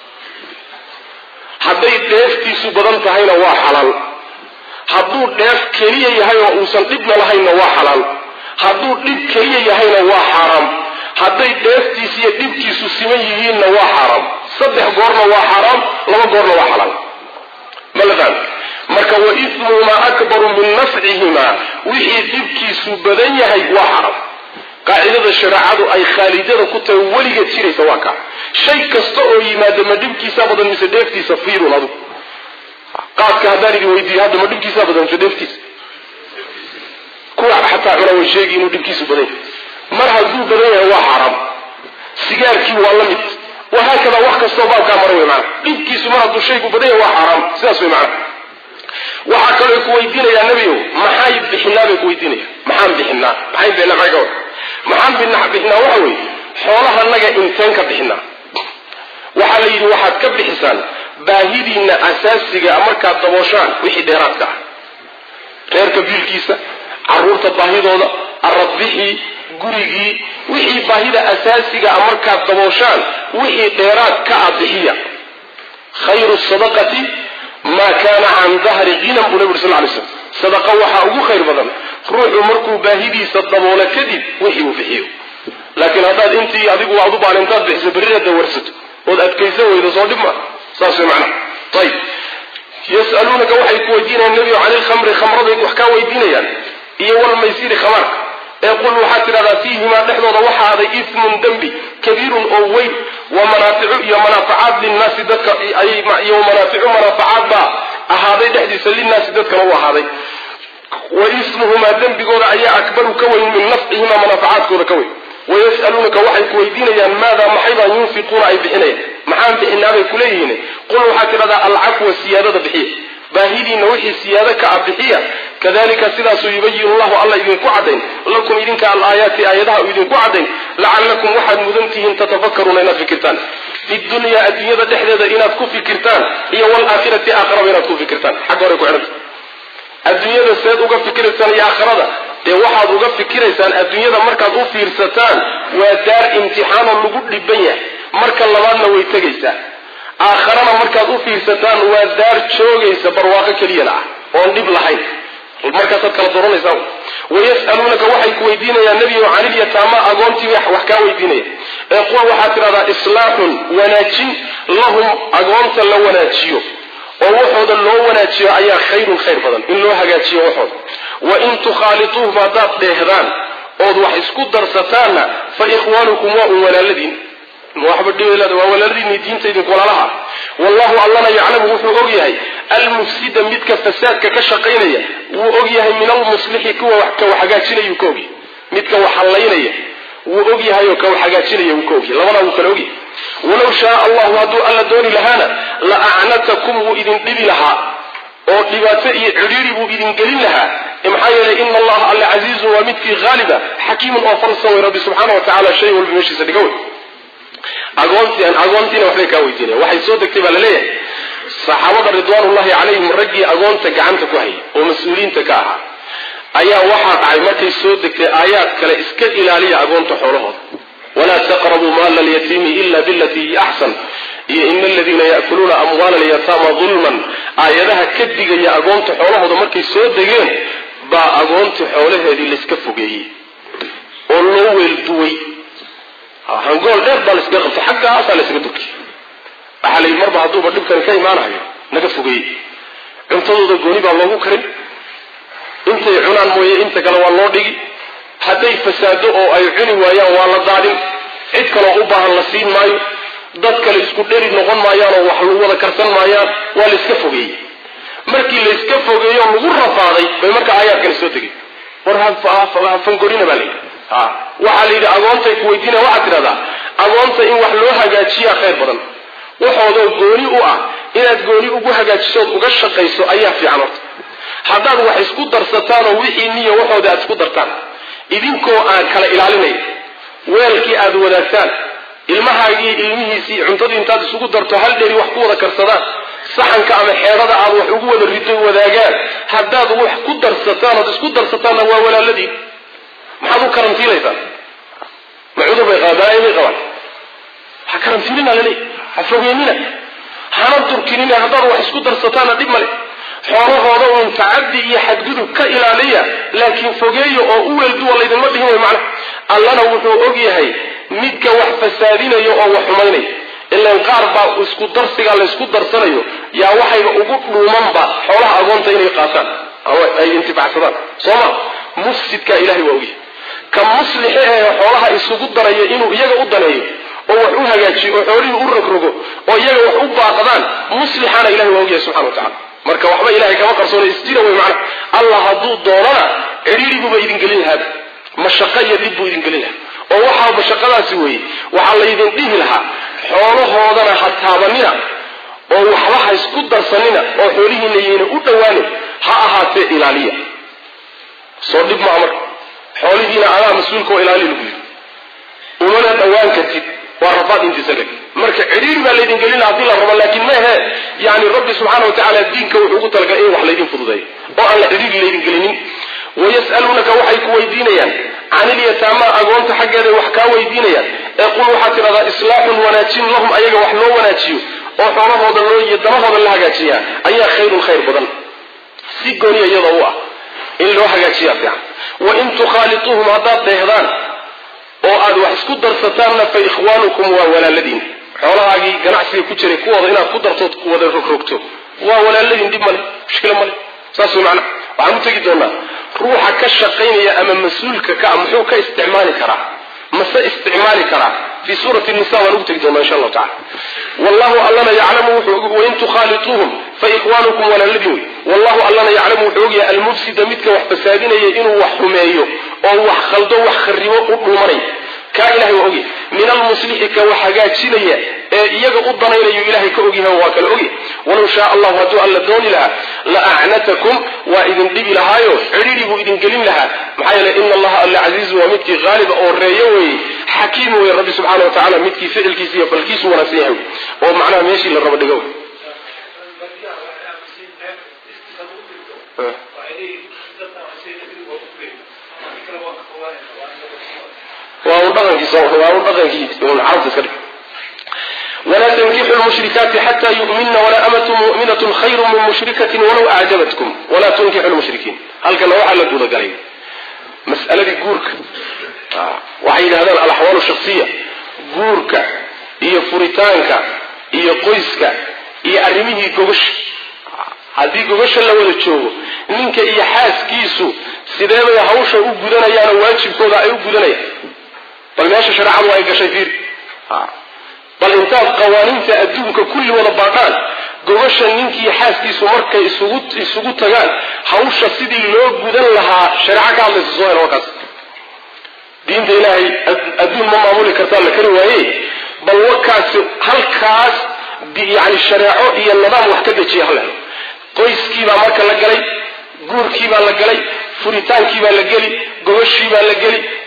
haday deeftiisu badan tahayna waa xalaal haduu deef kaliya yahay oo uusan dibna lahayna waa xalaal haduu dib kaliya yahayna waa xaraam haday deeftiisa iyo dibkiisu siman yihiinna waa xaraam saddex goorna waa xaraam laba goorna waa xalaal maladan marka wa ithmuhuma akbaru min naf'ihima wixii dibkiisu badan yahay waa xaraam qaacidada shariicadu ay khaalidada ku tahay waliga jiraysa waa ka shay kasta oo yimaado ma dibkiisa badan mise deeftiisa fiirun adu qaadka hadaan weydiiyo hadda ma dibkiisa badan mise deeftiisa kuwa xataa culaw sheegi inuu dibkiisu badan mar hadduu badan yahay waa xaraam sigaarkii waa la mid وهكذا وقت الصوباب كامروي معنا دبكيسو mar hadduu shaygu badan yahay waa xaraam sidaas way macna waxa kale ku weydiinaya nabiyo maxay bixinaa ku weydiinaya maxaan bixinaa maxay bixinaa waxa weey xoolaha naga inteen ka bixinaa waxa la yiri waxaad ka bixisaan baahidiina asaasiga marka dabooshaan wixii dheeraadka ah reerka biilkiisa caruurta baahidooda arabixi gurigii wixii baahida asaasiga marka dabooshaan wixii dheeraad ka bixiya khayru sadaqati ما كان عن ظهر غنى النبي صلى الله عليه وسلم صدقه waxa ugu khayr badan ruuxu markuu baahidiisa daboolo kadib wixii uu bixiyo laakiin hadaad intii adigu waad u baalintaad bixiso bariirada warsato oo adkaysan weydo soo dhibma saas macna طيب يسالونك waxay ku weydiinayaan nabi علي الخمر خمرده wax ka weydiinayaan iyo wal maysir khamar يقول وحاتر هذا فيهما نحن وحا هذا إثم ذنبي كبير أو ويل ومنافعات للناس ذلك أي منافعات با هذا يحدث للناس ذلك هو هذا وإثمهما ذنبي قول أي أكبر كوي من نفعهما منافعات كوي ويسألونك وحي كويدين يعني ماذا محيطا ينفقون أي بحنين محام بحنا بكليهن قل وحاتر هذا العفو والسيادة بحيه باهدي نوحي السيادة كعبحية كذلك سلاس يبين الله إذن كعدين لكم إذن كالآيات آياتها إذن كعدين لعلكم واحد مذنتهم تتفكرون إنات في كرتان في الدنيا الدنيا تحديد إنات كفي كرتان هي والآخرة آخرة إنات كفي كرتان حق وريكو عرب الدنيا السيد وقف كرتان يا آخرة دي واحد وقف كرتان الدنيا مركز أفير ستان ودار امتحان اللقود لبنية مركز لبادنا ويتقيسان آخرنا مركز أفيرستان ودار شوغيس برواقة كليلا وندب لحين المركز كلا دورون يساو ويسألونك وحي كويدين يا نبي عن اليتامى أقومتي وحكا ويدين يقول وحاتر هذا إصلاح وناجي لهم أقومت اللو وناجيو ووحود اللو وناجيو أي خير بدن إن لو هجاتيو وحود وإن تخالطوه فاتات لهذان أوضوح اسكو درستانا فإخوانكم ولا الذين واحد ديلا والذين دين تيدك ولا لها والله الله يعلم وحو اوغيahay المفسد midka fasaadka ka shaqeynaya wuu ogyahay min al-muslih kuwa wax ka hagaajinayo koogi midka wax haleynaya wuu ogyahay oo ka hagaajinayo koogi labada uu kala ogyahay walaw shaa Allah wadu alla dooni lahana la a'natakum idin dibi laha oo dhibaato iyo ciriiri buu idin gelin laha maxaa yeelay in Allah al-aziz wa midki ghaliba hakim oo farsa wa rabbi subhanahu wa ta'ala shay wal bimashisa digaway agoontiina waxbay kaa weydiinaya waxay soo degtay baa laleeyahay saxaabada ridwaanullahi calayhim raggii agoonta gacanta ku hayay oo mas-uuliyiinta ka ahaa ayaa waxaa dhacay markay soo degtay aayaad kale iska ilaaliya agoonta xoolahooda walaa taqrabuu maala alyatiimi ila bilatii hiya axsan iyo ina aladiina ya'kuluuna amwaala alyataama dulman aayadaha ka digaya agoonta xoolahooda markay soo degeen baa agoontii xoolaheedii layska fogeeyey oo loo weelduway hangool dheer baa layskaga qabtay xaggaasaa laysaga durkay waxaa la yidhi marba hadduuba dhibkani ka imaanayo naga fogeeyey cuntadooda gooni baa loogu karin intay cunaan mooye inta kale waa loo dhigi hadday fasaado oo ay cuni waayaan waa la daadin cid kaloo u baahan la siin maayo dad kale isku dheri noqon maayaan oo wax lagu wada karsan maayaan waa layska fogeeyey markii layska fogeeyo lagu rafaaday bay marka aayaadkani soo tegay war hafangorina baa layidhi waxaa la yidhi agoontay ku weydiinaya waxaad tidhahdaa agoonta in wax loo hagaajiyaa khayr badan waxoodoo gooni u ah inaad gooni ugu hagaajisood uga shaqayso ayaa fiican horta haddaad wax isku darsataan oo wixii niya waxooda aad isku dartaan idinkoo aan kala ilaalinay weelkii aad wadaagtaan ilmahaagii ilmihiisii cuntadii intaad isugu darto hal dheri wax ku wada karsadaan saxanka ama xeedada aad wax ugu wada rido wadaagaan haddaad wax ku darsataan ood isku darsataanna waa walaaladii maxaad u karantiilaysaan ma cudur bay qaadaayay qabaan ha karantiinina laleey ha fogeynina hana durkinina haddaad wax isku darsataanna dhib male xoolahooda uun tacaddi iyo xadgudub ka ilaaliya laakiin fogeeyo oo u weelduwa laydinma dhihin way macna allana wuxuu og yahay midka wax fasaadinayo oo wax xumaynayo ilaan qaar baa isku darsiga la isku darsanayo yaa waxayba ugu dhuumanba xoolaha agoonta inay qaataan ama ay intifacsadaan sooma mufsidka ilaahay waa ogyahay ka muslixe ee xoolaha isugu daraya inuu iyaga u daneeyo oo wax u hagaajiyo oo xoolihii u rogrogo oo iyaga wax u baaqdaan muslixana ilahay waa ogyahay subxana wa tacala marka waxba ilahay kama qarsoona isjira wey macna allah hadduu doonana cidhiidhiguba idin gelin lahaaba mashaqo iyo dhib buu idin gelin lahaa oo waxaa mashaqadaasi weeye waxaa laydin dhihi lahaa xoolahoodana ha taabanina oo waxba ha isku darsanina oo xoolihiina yayna u dhowaanin ha ahaatee ilaaliya soo dhib maa marka xoolihiina adaa mas-uulka oo ilaali lagu yidhi umana dhowaan kartid waa rafaad intiisa leg marka cidhiidhi baa laydin gelin lahaa hadii la rabo laakiin maahe yani rabbi subxaana wa tacaala diinka wuxuu ugu talagalay in wax laydin fududeeyo oo aan la cidhiidhi laydin gelinin wayas'aluunaka waxay ku weydiinayaan can ilyataama agoonta xaggeeday wax kaa weydiinayaan ee qul waxaad tidhahdaa islaaxun wanaajin lahum ayaga wax loo wanaajiyo oo xoolahooda loo iyo danahooda la hagaajiyaa ayaa khayrun khayr badan si gooniya iyadoo u ah in loo hagaajiyaa fiican wain tukhaaliuuhum haddaad dheehdaan oo aad wax isku darsataanna fa ikhwaanukum waa walaaladiin xoolahaagii ganacsiga ku jiray kuwooda inaad ku dartood wada rogrogto waa walaaladiin dhib male mushkila male saas way macna waxaan u tegi doonaa ruuxa ka shaqaynaya ama mas-uulka ka muxuu ka isticmaali karaa mase isticmaali karaa fi suurati nisa waan ugu tegi doonaa insha allahu tacala wallahu allana yaclamu wuxuu wain tukhaaliuuhum fa ikhwaanukum walaaladiin wey wallahu allana yaclamu wuxuu ogyahay almufsida midka wax fasaadinaya inuu wax xumeeyo oo wax khaldo wax kharibo u dhuumanay kaa ilahay waa ogyahay min almuslixi ka wax hagaajinaya ee iyaga u danaynayo ilahay ka ogyahay waa kala ogyahay walow shaa allahu hadduu alla dooni lahaa la acnatakum waa idin dhibi lahaayo cidhiidhi buu idin gelin lahaa maxaa yeeley ina allaha alla casiizu waa midkii haaliba oo reeyo weeye xakiim weye rabbi subxaana wa tacala midkii ficilkiisa iyo falkiisu wanaagsan yahay oo macnaha meeshii la rabo dhigo ولا تنكحوا المشركات حتى يؤمن ولا أمة مؤمنة خير من مشركة ولو أعجبتكم ولا تنكحوا المشركين هل كان وحا لدودا قريب مسألة قورك وحيد هذا الأحوال الشخصية قورك هي فريتانك هي قيسك هي أرميه قوش هذه قوش اللي ولا تشوفه منك هي حاس كيسو سيدانا يهوش أقودنا يعني واجب كودا أقودنا بل ماشي شرعا وإيقا شايفير بل انتهى قوانين تأدوك كل ولا بعضان قوشا نينكي حاسكيسو مركا يسوغو تغان هوشا سيدي لو قدن لها شرعا كامل الزوهر وكاس دين إلهي أدون ما معمولي كرتان لكروا ايه بل وكاس هل كاس يعني الشريعة هي النظام وحكدة شيء هلا قويس كيبا مركا لقلي قور كيبا لقلي فريتان كيبا لقلي قوشي با لقلي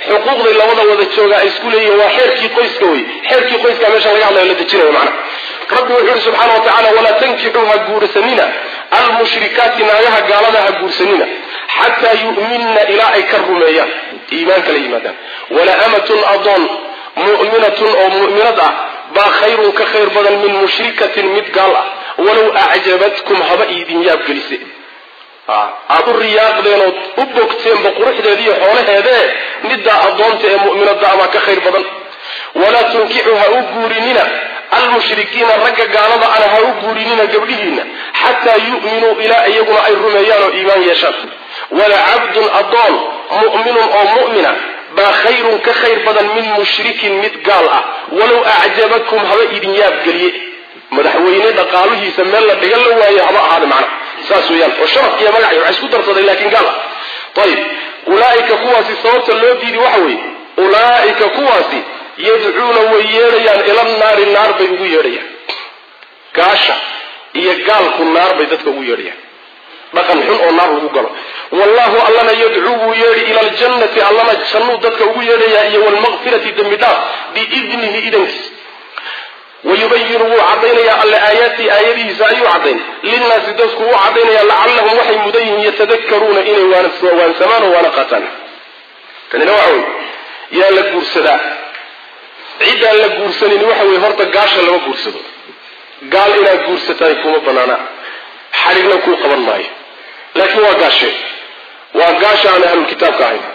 xuquuqda labada wada jooga ay isku leeyihiin waa xeerkii qoyska wey xeerkii qoyska meesha laga hadlayo la dejinayo macna rabbi wuxuu yidhi subxaana wa tacaala walaa tankixuu ha guursanina almushrikaati naagaha gaalada ha guursanina xataa yu'minna ilaa ay ka rumeeyaan iimaanka la yimaadaan wala amatun adoon mu'minatun oo mu'minad ah baa khayrun ka khayr badan min mushrikatin mid gaal ah walow acjabatkum haba idin yaabgelise aad u riyaaqdeen ood u bogteenba quruxdeeda iyo xoolaheedee middaa addoonta ee mu'minada abaa ka khayr badan walaa tunkixu ha u guurinina almushrikiina ragga gaalada ana ha u guurinina gabdhihiina xataa yu'minuu ilaa iyaguna ay rumeeyaan oo iimaan yeeshaan wala cabdun adoon mu'minun oo mu'mina baa khayrun ka khayr badan min mushrikin mid gaal ah walow acjabakum haba idin yaabgeliye madaxweyne dhaqaaluhiisa meel la dhigan la waaye haba ahaada macna saas weeyaan oo sharaf iyo magac waxay isku darsaday laakiin gaal ah ayib ulaa'ika kuwaasi sababta loo diidi waxa weeye ulaa'ika kuwaasi yadcuuna way yeedhayaan ila naari naar bay ugu yeedhayaan gaasha iyo gaalku naar bay dadka ugu yeedhayaan dhaqan xun oo naar lagu galo wallahu allana yadcuu wuu yeedhi ila aljannati allana jannuu dadka ugu yeedhayaa iyo walmaqfirati dembi dhaaf biidnihi idankiis wayubayinu wuu cadaynayaa alle aayaati aayadihiisa ayuu cadayn linnaasi dadku wuu cadaynayaa lacallahum waxay mudan yihiin yatadakaruuna inay waansamaan oo waana qaataan kanina waxa wey yaa la guursadaa ciddaan la guursanini waxa weye horta gaasha lama guursado gaal inaad guursataay kuma banaana xadhigna kuu qaban maayo laakiin waa gaasha aan ahlulkitaabka ahayn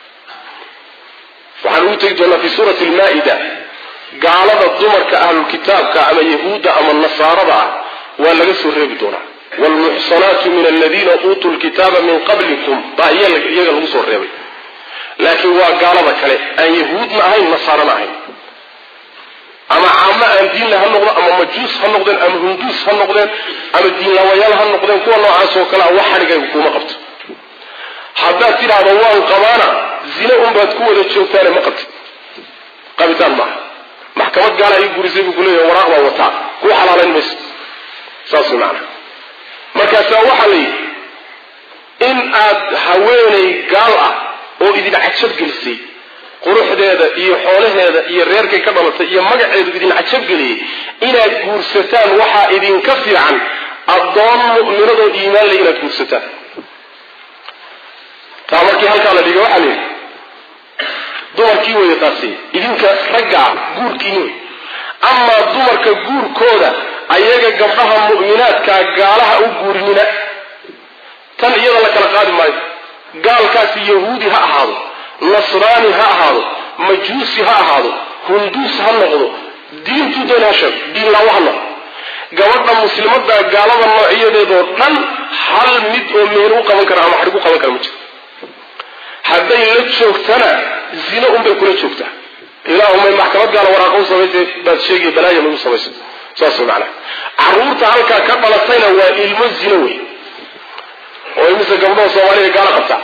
waxaan ugu tegi doonaa fi suurati almaa-ida gaalada dumarka ahlulkitaabka ama yahuudda ama nasaarada ah waa laga soo reebi doonaa waalmuxsanaatu min aladiina uutuu lkitaaba min qablikum baa iyaga lagu soo reebay laakiin waa gaalada kale aan yahuudna ahayn nasaarana ahayn ama caamo aan diinla ha noqdo ama majuus ha noqdeen ama hunduus ha noqdeen ama diinlaawayaal ha noqdeen kuwa noocaas oo kale a wax xadhigaygu kuma qabto haddaad tidhaahdo waan qabaana zine unbaad ku wada joogtaane ma qabtid qabitaan maaha maxkamad gaala ii gurisay buu kuleeyahay waraaq baa wataa kuu xalaalayn mayso saas way macana markaasaa waxaa la yidhi in aad haweenay gaal ah oo idin cajabgelisay quruxdeeda iyo xoolaheeda iyo reerkay ka dhalatay iyo magaceedu idin cajabgeliyey inaad guursataan waxaa idinka fiican addoon mu'minadoo iimaan leh inaad guursataan taa markii halkaa la dhigay waxaa la yidhi dumarkii weeye taasi idinka ragga ah guurkiini wey amaa dumarka guurkooda ayaga gabdhaha mu'minaadkaa gaalaha u guurinina tan iyada la kala qaadi maayo gaalkaasi yahuudi ha ahaado nasraani ha ahaado majuusi ha ahaado hunduus ha noqdo diintuu doon ha sheego diinlaawo ha noqdo gabadha muslimadda gaalada noocyadeedoo dhan hal mid oo meel u qaban kara ama xadhig u qaban kara ma jiro hadday la joogtana zine unbay kula joogtaa ilaahumay maxkamad gaala waraaqa u samaysay baad sheegaya balaaya lagu samayso saas way macnaha carruurta halkaa ka dhalatayna waa ilmo zine wey oo imise gabdhaha soomaaliya gaala qabtaa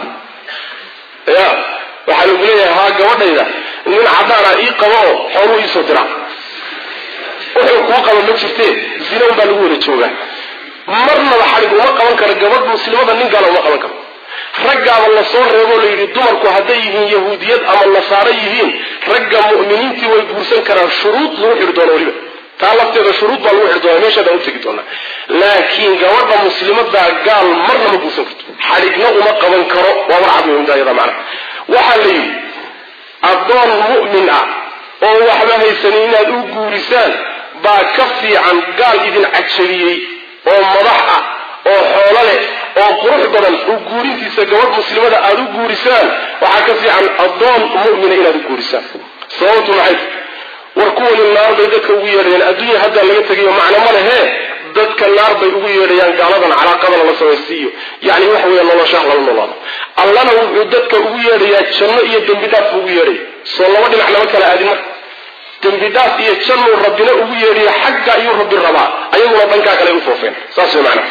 ya waxaa lagu leeyahay haa gabadhayda nin caddaana ii qabo oo xooluu iisoo diraa wuxuu kuu qaba ma jirtee zine unbaa lagu wada joogaa marnaba xadhig uma qaban karo gabadh muslimada nin gaala uma qaban karo raggaaba la soo reeboo la yidhi dumarku hadday yihiin yahuudiyad ama nasaaro yihiin ragga mu'miniintii way guursan karaan shuruud lagu xidhi doono weliba taa lafteeda shuruud baa lagu xidhi doonaa meeshaadaan u tegi doonaa laakiin gabadha muslimadaa gaal marna ma guursan karto xadhigna uma qaban karo waa warcad weyndayada macna waxaa la yidhi addoon mu'min ah oo waxba haysanin inaad u guurisaan baa ka fiican gaal idin cajabiyey oo madax ah oo xoolo leh oo qurux badan u guurintiisa gabadh muslimada aada u guurisaan waxaa ka fiican addoon mu'mina inaad u guurisaan sababtu maxay war kuwani naar bay dadka ugu yeedhayaan adduunya haddaa laga tegayo macno ma lehee dadka naar bay ugu yeedhayaan gaaladan calaaqadana la samaystiiyo yacni waxa weeya noloshaah lala noolaado allana wuxuu dadka ugu yeedhayaa janno iyo dembi dhaaf buu ugu yeedhaya soo laba dhinac lama kala aadin marka dembi dhaaf iyo jannuu rabbina ugu yeedhaya xagga ayuu rabbi rabaa ayaguna dhankaa kale u foofeen saas way macnaha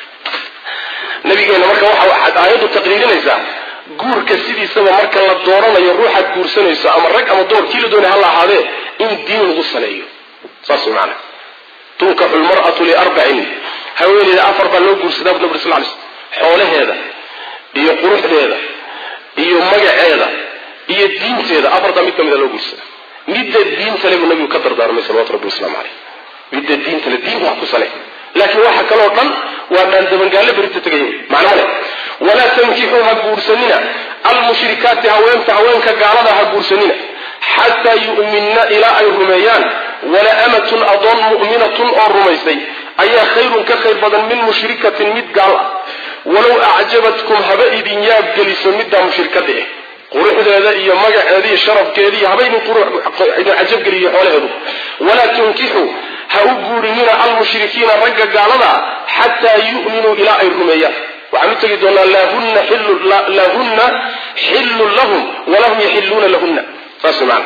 nabigeena marka waxaad aayaddu taqriirinaysaa guurka sidiisaba marka la dooranayo ruuxaad guursanayso ama rag ama dumar kii la doonay ha la ahaadee in diin lagu saleeyo saas way macnaha tunkaxu lmar'atu liarbacin haweeneyda afar baa loo guursadaa bu nabri sal lay slm xoolaheeda iyo quruxdeeda iyo magaceeda iyo diinteeda afarta mid kamid loo guursado midda diinta leh nabigu ka dardaarmay sallallahu alayhi wasallam midda diinta leh diin wax ku salay laakiin waxa kale oo dhan waa dhan dabangaale berita tagay macna leh wala tankihu ha guursanina al-mushrikaati haweenka gaalada ha guursanina hatta yu'minna ila ay rumayaan wala amatun adon mu'minatun oo rumaysay ayaa khayrun ka khayr badan min mushrikatin mid gaal ah walaw a'jabatkum haba idin yaab geliso midda mushrikada ah quruxdeeda iyo magaceeda iyo sharafkeeda iyo habayni idin ajab geliyo xoolaheedu wala tunkihu ha u guurinina al-mushrikiina ragga gaalada hatta yu'minu ila ay rumayaan waxaan tagi doonaa lahunna hillu lahum walahum yahilluna lahunna fasmaan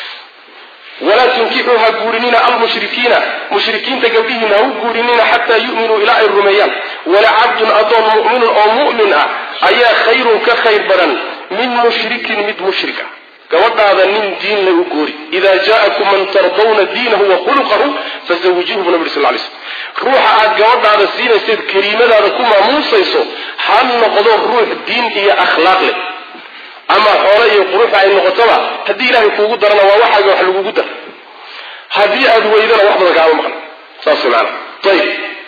ولا تنكحوها قورنين المشركين مشركين تقبلهم هو قورنين حتى يؤمنوا إلى الرميان ولا عبد أضل مؤمن أو مؤمن أي خير كخير برا من مشرك مد مشركة كوضع هذا من دين له قوري إذا جاءكم من ترضون دينه وخلقه فزوجوه بنبي صلى الله عليه وسلم روح عاد كوضع هذا السين يصير كريمة هذا كما موسى يسو هل نقدر روح الدين هي أخلاق له أما حوالي قروح عين نغطبة هدي إلهي كوغو درنا وواحد وحلوغو قدر هدي أدويدنا وحضر كعوة مخنا صاصي معنا طيب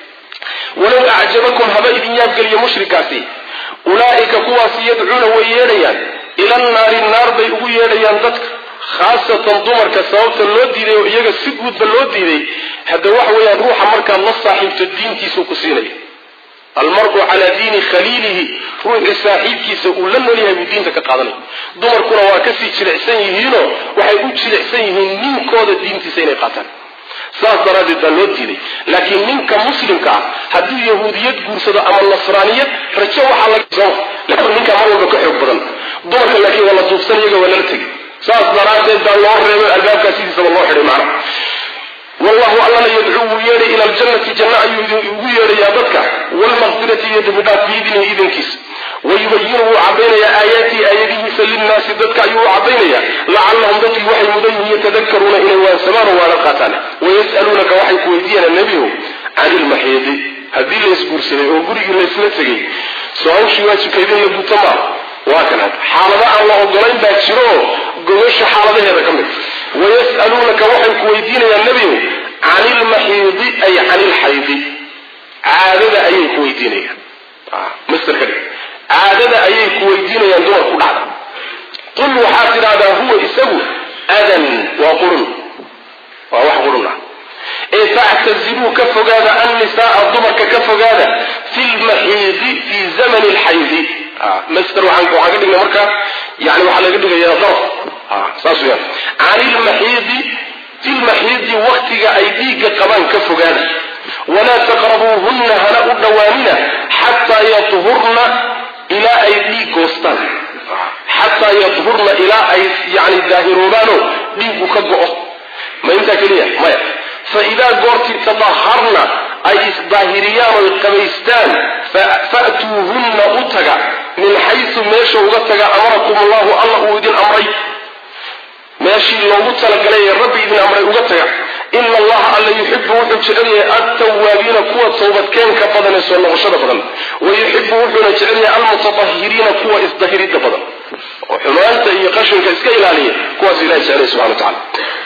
ولو أعجبكم هبائد يابقى لي مشركاتي أولئك كواسي يدعون ويريان إلى النار بيقو يريان ذاتك خاصة ضمر كسوابت اللودي دي وإياك السجود باللودي دي هذا وحويا روح مركا الله صاحب الدين كيسو كسيني المرء على دين خليله روح صاحب كيسو ولن ليها بدين تكقادني دمر كنا واكسي جلعسان يهينو waxay u jilicsan yihiin ninkooda diintiisa inay qaataan saas daradeed baa loo diiday laakiin ninka muslimka haddii yahuudiyad guursado ama nasraaniyad rajo waxaa laga soo laakiin ninka mar walba ka xoog badan dumarka laakiin wala duubsan iyaga wala la tagi saas daradeed baa loo reebay albaabkaas sidiisa loo xiray macna والله الله يدعو يري إلى الجنة جنة يري يا بدك والمغفرة يدفع بإذنه إذن كيس ويبينه عبينيا آياتي آياته للناس بدك أيوه عبينيا لعلهم ذكي وحي مدين يتذكرون إليه ويسمعون وعلى قاتله ويسألونك وحي كويدينا النبي عن المحيض هذه اللي يسكر سنة وقرق اللي يسلسكي سواء شواتي كيدين يبدو تمام وهكذا حالة الله أقولين باكسروه قلوش حالة هذا كمل ويسألونك وحي كويدين يا النبي عن المحيض أي عن الحيض عادة أي كويدين مستر كريم عادة أي كويدين يا دور كل عادة قل وحاسر هذا هو إسمه أذن وقرن وهو قرن فاعتزلوا كفقادة النساء الضمر كفقادة في المحيض في زمن الحيض مستر عنك وعقدنا مركا يعني وحلا قدك يا ضرف ساسو يعني عن المحيض في المحيض وقتك أيديك كمان كفقادة ولا تقربوهن هلاء الدوامنة حتى يطهرن إلى أيديك وسطن حتى يطهرن إلى يعني الظاهرونانو ديك كجؤه ما انت كليه ما فإذا قرت تطهرن أي ظاهريان والقبيستان فأتوهن أتقى من حيث ماشي وغتقى أمركم الله ودين أمري ماشي لو متلق عليه الرب إذن أمري وغتقى إن الله ألا يحب وحجعني التوابين قوة صوبت كان كبضن يسوى وشد بدن ويحب وحجعني المتطهرين قوة إصدهرين بدن وحمانت يقشن كإسكيل عليه قوة إله سبحانه وتعالى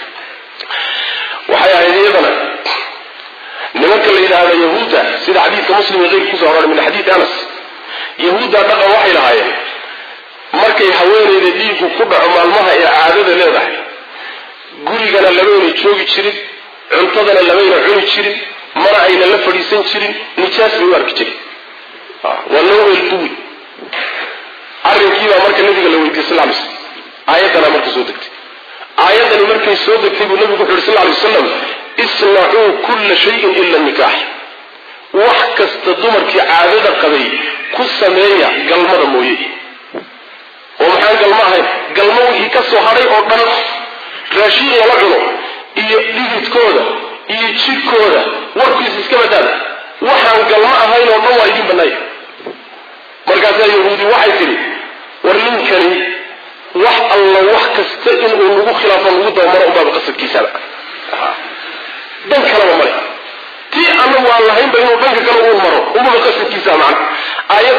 وحيا هذه نمكن إلى يهودا سيد حديث مسلم غير كسر من حديث أنس يهودا بقى وحي لها markay haweeneyda dhiigu ku dhaco maalmaha ee caadada leedahay gurigana labayna joogi jirin cuntadana labayna cuni jirin mana ayna la fadhiisan jirin nijaas bay u arki jirin wallow ilduwi arrinkiibaa marka nabiga la weydiiyey sal alay slam aayadana marka soo degtay aayadani markay soo degtay buu nabigu wuxuu sal alay wasalam isnacuu kulla shayin ila nikaax wax kasta dumarkii caadada qabay ku sameeya galmada mooye ومحان قلما هاي قلما وحي كسو هاري او دن راشين ولا cuno iyo dhigidkooda iyo jidkooda warkiis iska badala waxaan galma ahayn oo dhan waa idin banay markaas yahuudi waxay tiri war ninkani wax alla wax kasta in uu lagu khilaafo lagu doomaro u baab qasadkiisa dan kala mari tii anagu aan lahayn bay inuu dhanka kale uu maro u baab qasadkiisa macna ayadana marka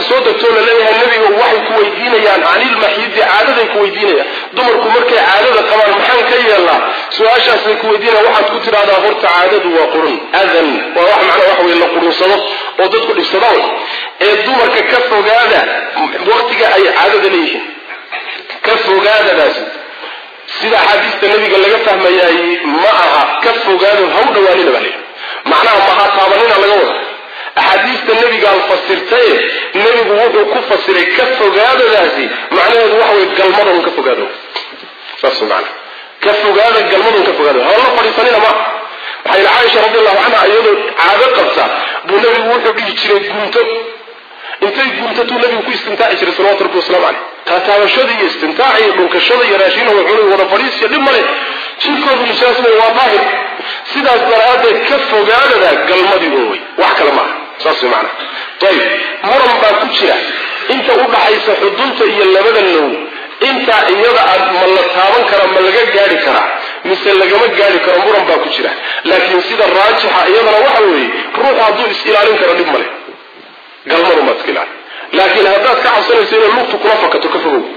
soo degtoo la leeyahay nabiga waxay ku weydiinayaan canil maxiidi caadaday ku weydiinayaan dumarku markay caadada qabaan maxaan ka yeelnaa su-aashaasay ku weydiinayaan waxaad ku tidhahdaa horta caadadu waa qurun adan waa wax macnaa waxa weye la qurunsado oo dadku dhibsadaan ee dumarka ka fogaada waqtiga ay caadada leeyihiin ka fogaadadaasi sida axaadiista nabiga laga fahmayaay ma aha ka fogaado haw dhawaanina baa leeyahay macnaha maha taabanina laga wada axaadiista nabiga alfasirtaye nabigu wuxuu ku fasiray ka fogaadadaasi macnaheedu waxa weye galmadon ka fogaado saas macna ka fogaada galmadon ka fogaado hawla fadhiisanina ma waxay Caaisha radhiyallahu anha iyadoo caado qabta buu nabigu wuxuu dhihi jiray gunto intay guntatuu nabigu ku istimtaaci jiray sallallahu alayhi wasallam taataabashada iyo istimtaaci iyo dhunkashada iyo raashin oo cunay wada fadhiisiyo dhib male jirkoodu nisaasna waa daahir sidaas daraaddeed ka fogaadada galmadii way wax kale ma saas macna tayib muran baa ku jira inta u dhaxaysa xudunta iyo labada low inta iyada aad ma la taaban kara ma laga gaari kara mise lagama gaari karo muran baa ku jira laakiin sida raajixa iyadana waxa weeye ruuxu hadduu is ilaalin karo dhib male galmadu ma iskilaan laakiin haddaad ka cabsanayso inay lugtu kula fakato ka fogow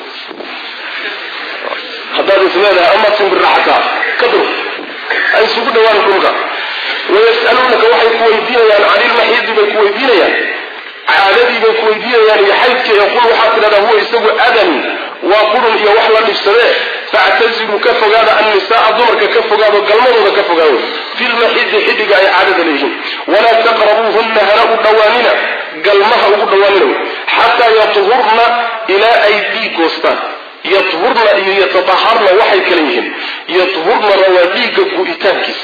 haddaad isleedahay ama timbirraxataa ka dur ay isugu dhawaan dhulka wayas'aluunaka waxay ku weydiinayaan canil maxiidi bay ku weydiinayaan caadadii bay ku weydiinayaan iyo xaydka yaqul waxaad tidhahdaa huwa isagu adan waa qurun iyo wax la dhibsadee factazilu ka fogaada annisaa dumarka ka fogaado galmadooda ka fogaado filmaxidi xidhiga ay caadada leeyihiin walaa taqrabuuhunna hana u dhawaanina galmaha ugu dhawaanina xataa yatuhurna ilaa ay dhiig goostaan yatuhurna iyo yatataharna waxay kala yihiin yatuhurnana waa dhiigga gu'itaankiisa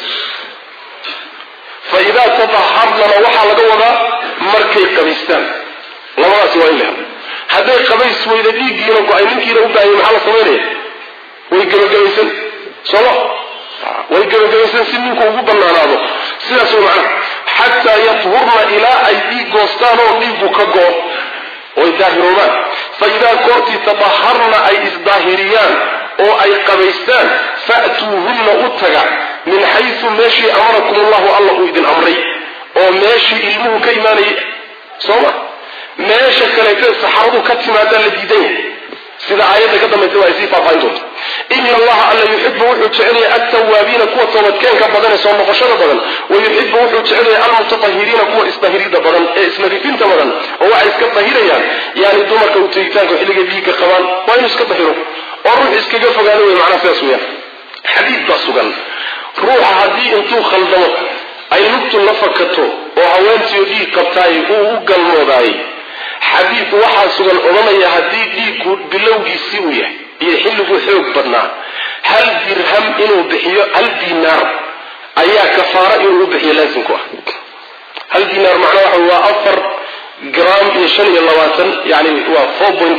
faidaa tataharnana waxaa laga wadaa markay qabaystaan labadaasi waa in la helo hadday qabays weyda dhiiggiina go-ay ninkiina u baahiyay maxaa la samaynaya way gabagabaysan soma way gabagabaysan si ninku ugu banaanaado sidaas way macnaha xataa yatuhurna ilaa ay dhiig goostaan oo dhiiggu ka go oy daahiroobaan faidaa koortii tataharna ay isdaahiriyaan oo ay qabaystaan fa'tuuhunna u taga min xaysu meeshii amarakum allahu alla uu idin amray oo meeshii ilmuhu ka imaanayay sooma meesha kaleetee saxaradu ka timaadaan la diidan yahay sida aayadda ka dambaysa waa isii faahfaahin doonta ina allaha alla yuxibu wuxuu jecelyahay altawaabiina kuwa toobadkeenka badan ee soo noqoshada badan wayuxibu wuxuu jecelyahay almutatahiriina kuwa isdahirida badan ee isnadifinta badan oo waxay iska dahirayaan yani dumarka u tegitaanka xilliga dhiigga qabaan waa inuu iska dahiro oo ruux iskaga fogaado wey macnaa sidaas weeyaan xadiid baa sugan ruuxa haddii intuu khaldamo ay lugtu la fakato oo haweentiyo dhiig qabtaay uu u galmoodaayey xadiid waxaa sugan odhanaya haddii dhiiggu bilowgiisii uu yahay iyo xilligu xoog badnaa 1 dirham inuu bixiyo 1 diinaar ayaa kafaara inuu u bixiyo laasimku ah 1 diinaar macnaha waxa waa 4 gram iyo 25 yani waa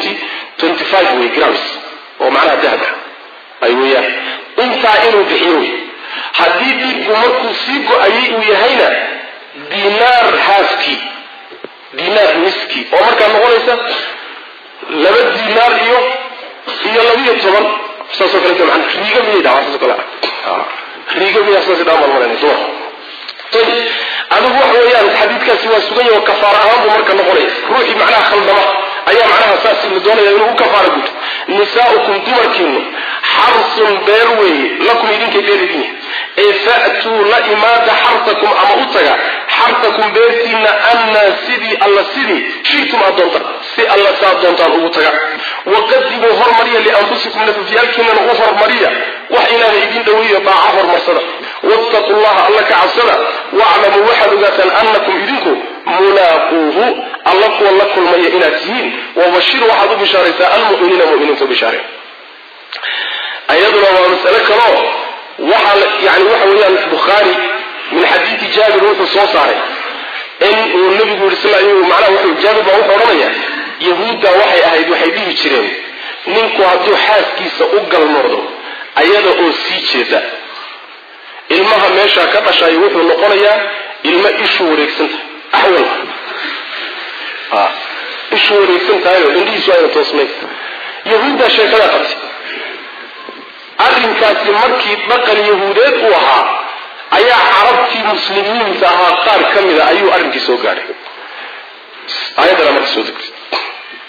4.25 way grams oo macnaha dahab ay weeyaan intaa inuu bixiyo haddii dhiiggu markuu sii go-ayay uu yahayna diinaar haafki diinaar miski oo markaa noqonaysa 2 diinaar iyo 12 saasoo kale macna riiga miyada saasoo kale riiga miyada saasoo dhan marnay soo طيب adigu wax weeyaan xadiidkaasi waa sugan yahay kafaara ahaan buu marka noqonaya ruuxi macnaha khaldama ayaa macnaha saas la doonaya inuu kafaara guto nisaa'ukum dumarkiinu xarsun beer weeye lakum idinka beeridin ee fa'tu la imaada xarsakum ama utaga xarsakum beertiina anna sidii alla sidii shiitum adoonta si alla saa doontaan ugu taga waqadimu hormariya lianfusikum nafsiyalkiina u hormariya wax ilaahay idin dhaweeyo baaca hormarsada wattaqullaha alla ka cabsada wa'lamu waxadugatan annakum idinku mulaaquuhu alla kuwa la kulmaya inaad tihiin wabashir waxaad u bishaaraysaa almu'miniina mu'miniinta bishaareen ayaduna waa mas'ale kaloo waxa weeyaan bukhaari min xadiidi jaabir wuxuu soo saaray in uu nabigu yidhi sal allahu macnaha wuxuu jaabir baa wuxuu odhanaya yahuudda waxay ahayd waxay dhihi jireen ninku hadduu xaaskiisa u galmoodo ayada oo sii jeeda ilmaha meesha ka dhashay wuxuu noqonayaa ilmo ishu wareegsanta ahwal ishu wareegsanta ayo indhihiisu ayna toosnay yahuudda sheekada qabtay arrinkaasi markii dhaqan yahuudeed uu ahaa ayaa carabtii muslimiinta ahaa qaar ka mida ayuu arrinkii soo gaadhay ayadana marka soo degtay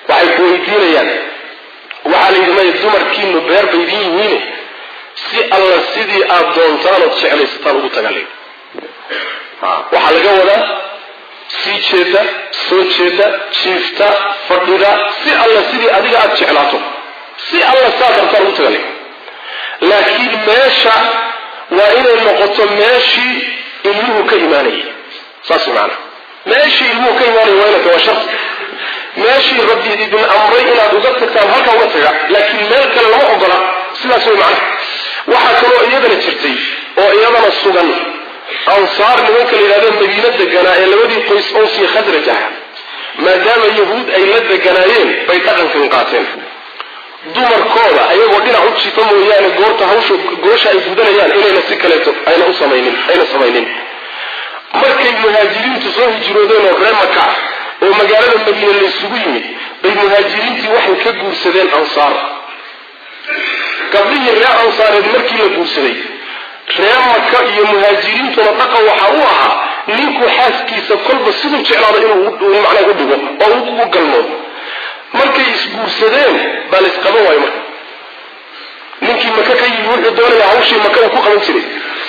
waxay ku weydiinayaan waxa la yidhi dumarkiinu beer bay yihiin si alla sidii aad doontaan oo jeclaysataan ugu tagalay waxa laga wadaa si jeeda soo jeeda jiifta fadhida si alla sidii adiga aad jeclaato si alla saartaan ugu tagalay laakiin meesha waa inay noqoto meeshii ilmuhu ka imaanayay saas macna meeshii ilmuhu ka imaanayay waa inay tahay shart meeshii rabbi idin amray inaad uga tagtaan halka uga taga laakiin meel kale lama ogola sidaas way macna waxa kaloo iyadana jirtay oo iyadana sugan ansaar nimanka la yidhahdo madiina deganaa ee labadii qoys Aws iyo Khasraj ah maadaama yahuud ay la deganaayeen bay dhaqankan qaateen dumarkooda ayagoo dhinac u jiifa mooyaane goorta hawsha goosha ay gudanayaan inayna si kaleeto ayna samaynin markay muhaajiriintu soo hijroodeen oo reer Maka oo magaalada Madiina la isugu yimid bay muhaajiriintii waxay ka guursadeen ansaar gabdhihii reer ansaareed markii la guursaday reer Maka iyo muhaajiriintuna dhaqan waxa uu ahaa ninku xaaskiisa kolba siduu jeclaado inuu macna u dhigo oo uu ku galmo markay isguursadeen bal isqabo way marka ninkii Maka ka yimid wuxuu doonayaa hawshii Maka uu ku qaban jiray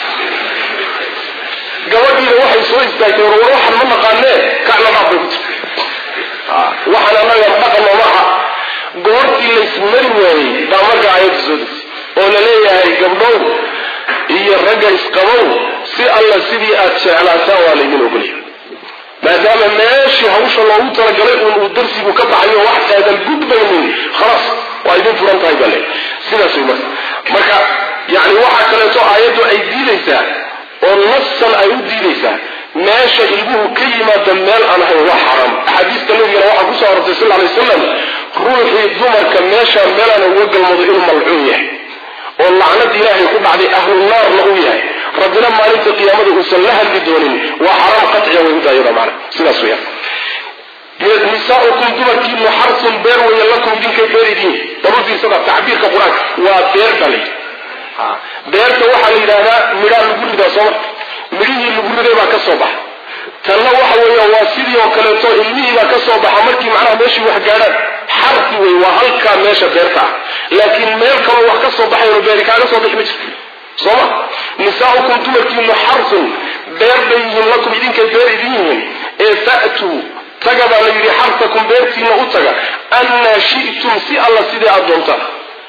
gabadhiina waxay soo istaagtay waxaan ma naqaanee kacna dhaaf bay waxaan anaga dhaqan ma aha goortii la ismari waayey baa marka ayadu soo degtay oo la leeyahay gabdhow iyo ragga isqabow si alla sidii aad jeclaataan waa laydin ogolyahay maadaama meeshii hawsha loogu talagalay uu darsigu ka baxayo wax aadan gudbaynin khalaas waa idin furan tahay bale sidaas way marka yani waxa kaleeto aayadu ay diidaysaa oo nasan ay u diidaysaa meesha ilmuhu ka yimaada meel aan ahayn waa xaram xadiiska nabiga waxa ku soo arortay sallallahu alayhi wasallam ruuxii dumarka meesha meel aan uga galmado inuu malcuun yahay oo lacnad ilaahay ku dhacday ahlul naar lagu yahay rabbina maalinta qiyaamada uu san la hadli doonin waa xaram qatciya way daayada macna sidaas weeyaan nisaa'ukum dumarkiinu xarsun beer weeye lakum idinkay beeridiin daba fiirsada tacbiirka qur-aanka waa beer dhalay beerta waxaa la yidhaahdaa midhaa lagu ridaa sooma midhihii lagu riday baa ka soo baxa tanna waxa weeye waa sidii oo kaleeto ilmihii baa ka soo baxa markii macnaha meeshii wax gaadhaan xarsi wey waa halkaa meesha beerta ah laakiin meel kaloo wax ka soo baxayo beeri kaaga soo bixi ma jirto sooma nisaa'ukum dumarkiinu xarsun beer bay yihiin lakum idinkay beer idin yihiin ee ta'tuu taga baa la yidhi xarsakum beertiina u taga annaa shi'tum si alla sidii aad doontaan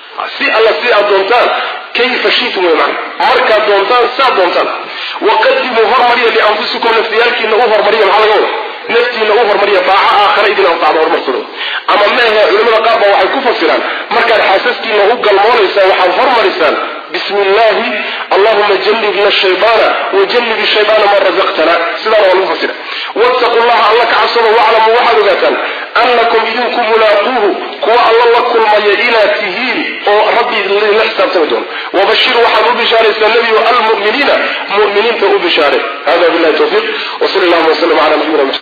كيف شئتم يا معنا مركا دونتان سا دونتان وقدموا هرمريا لأنفسكم نفتيالك إنه هرمريا محلقون نفتي إنه هرمريا طاعة آخر إذن أطعنا هرمرسلون أما ما هي علمنا قابا وحي كفصلان مركا الحاسسك إنه قلمونيسا وحي هرمرسان بسم الله اللهم جنبنا الشيطان وجنب الشيطان ما رزقتنا سلام والمفسر واتقوا الله أنك عصروا واعلموا وحدثا أنكم إذنكم ملاقوه قوى الله لكم ما يئينا تهين ربي لحساب تودون وبشروا وحدوا بشارة النبي والمؤمنين مؤمنين فأوا بشارة هذا بالله التوفيق وصلى الله وسلم على محمد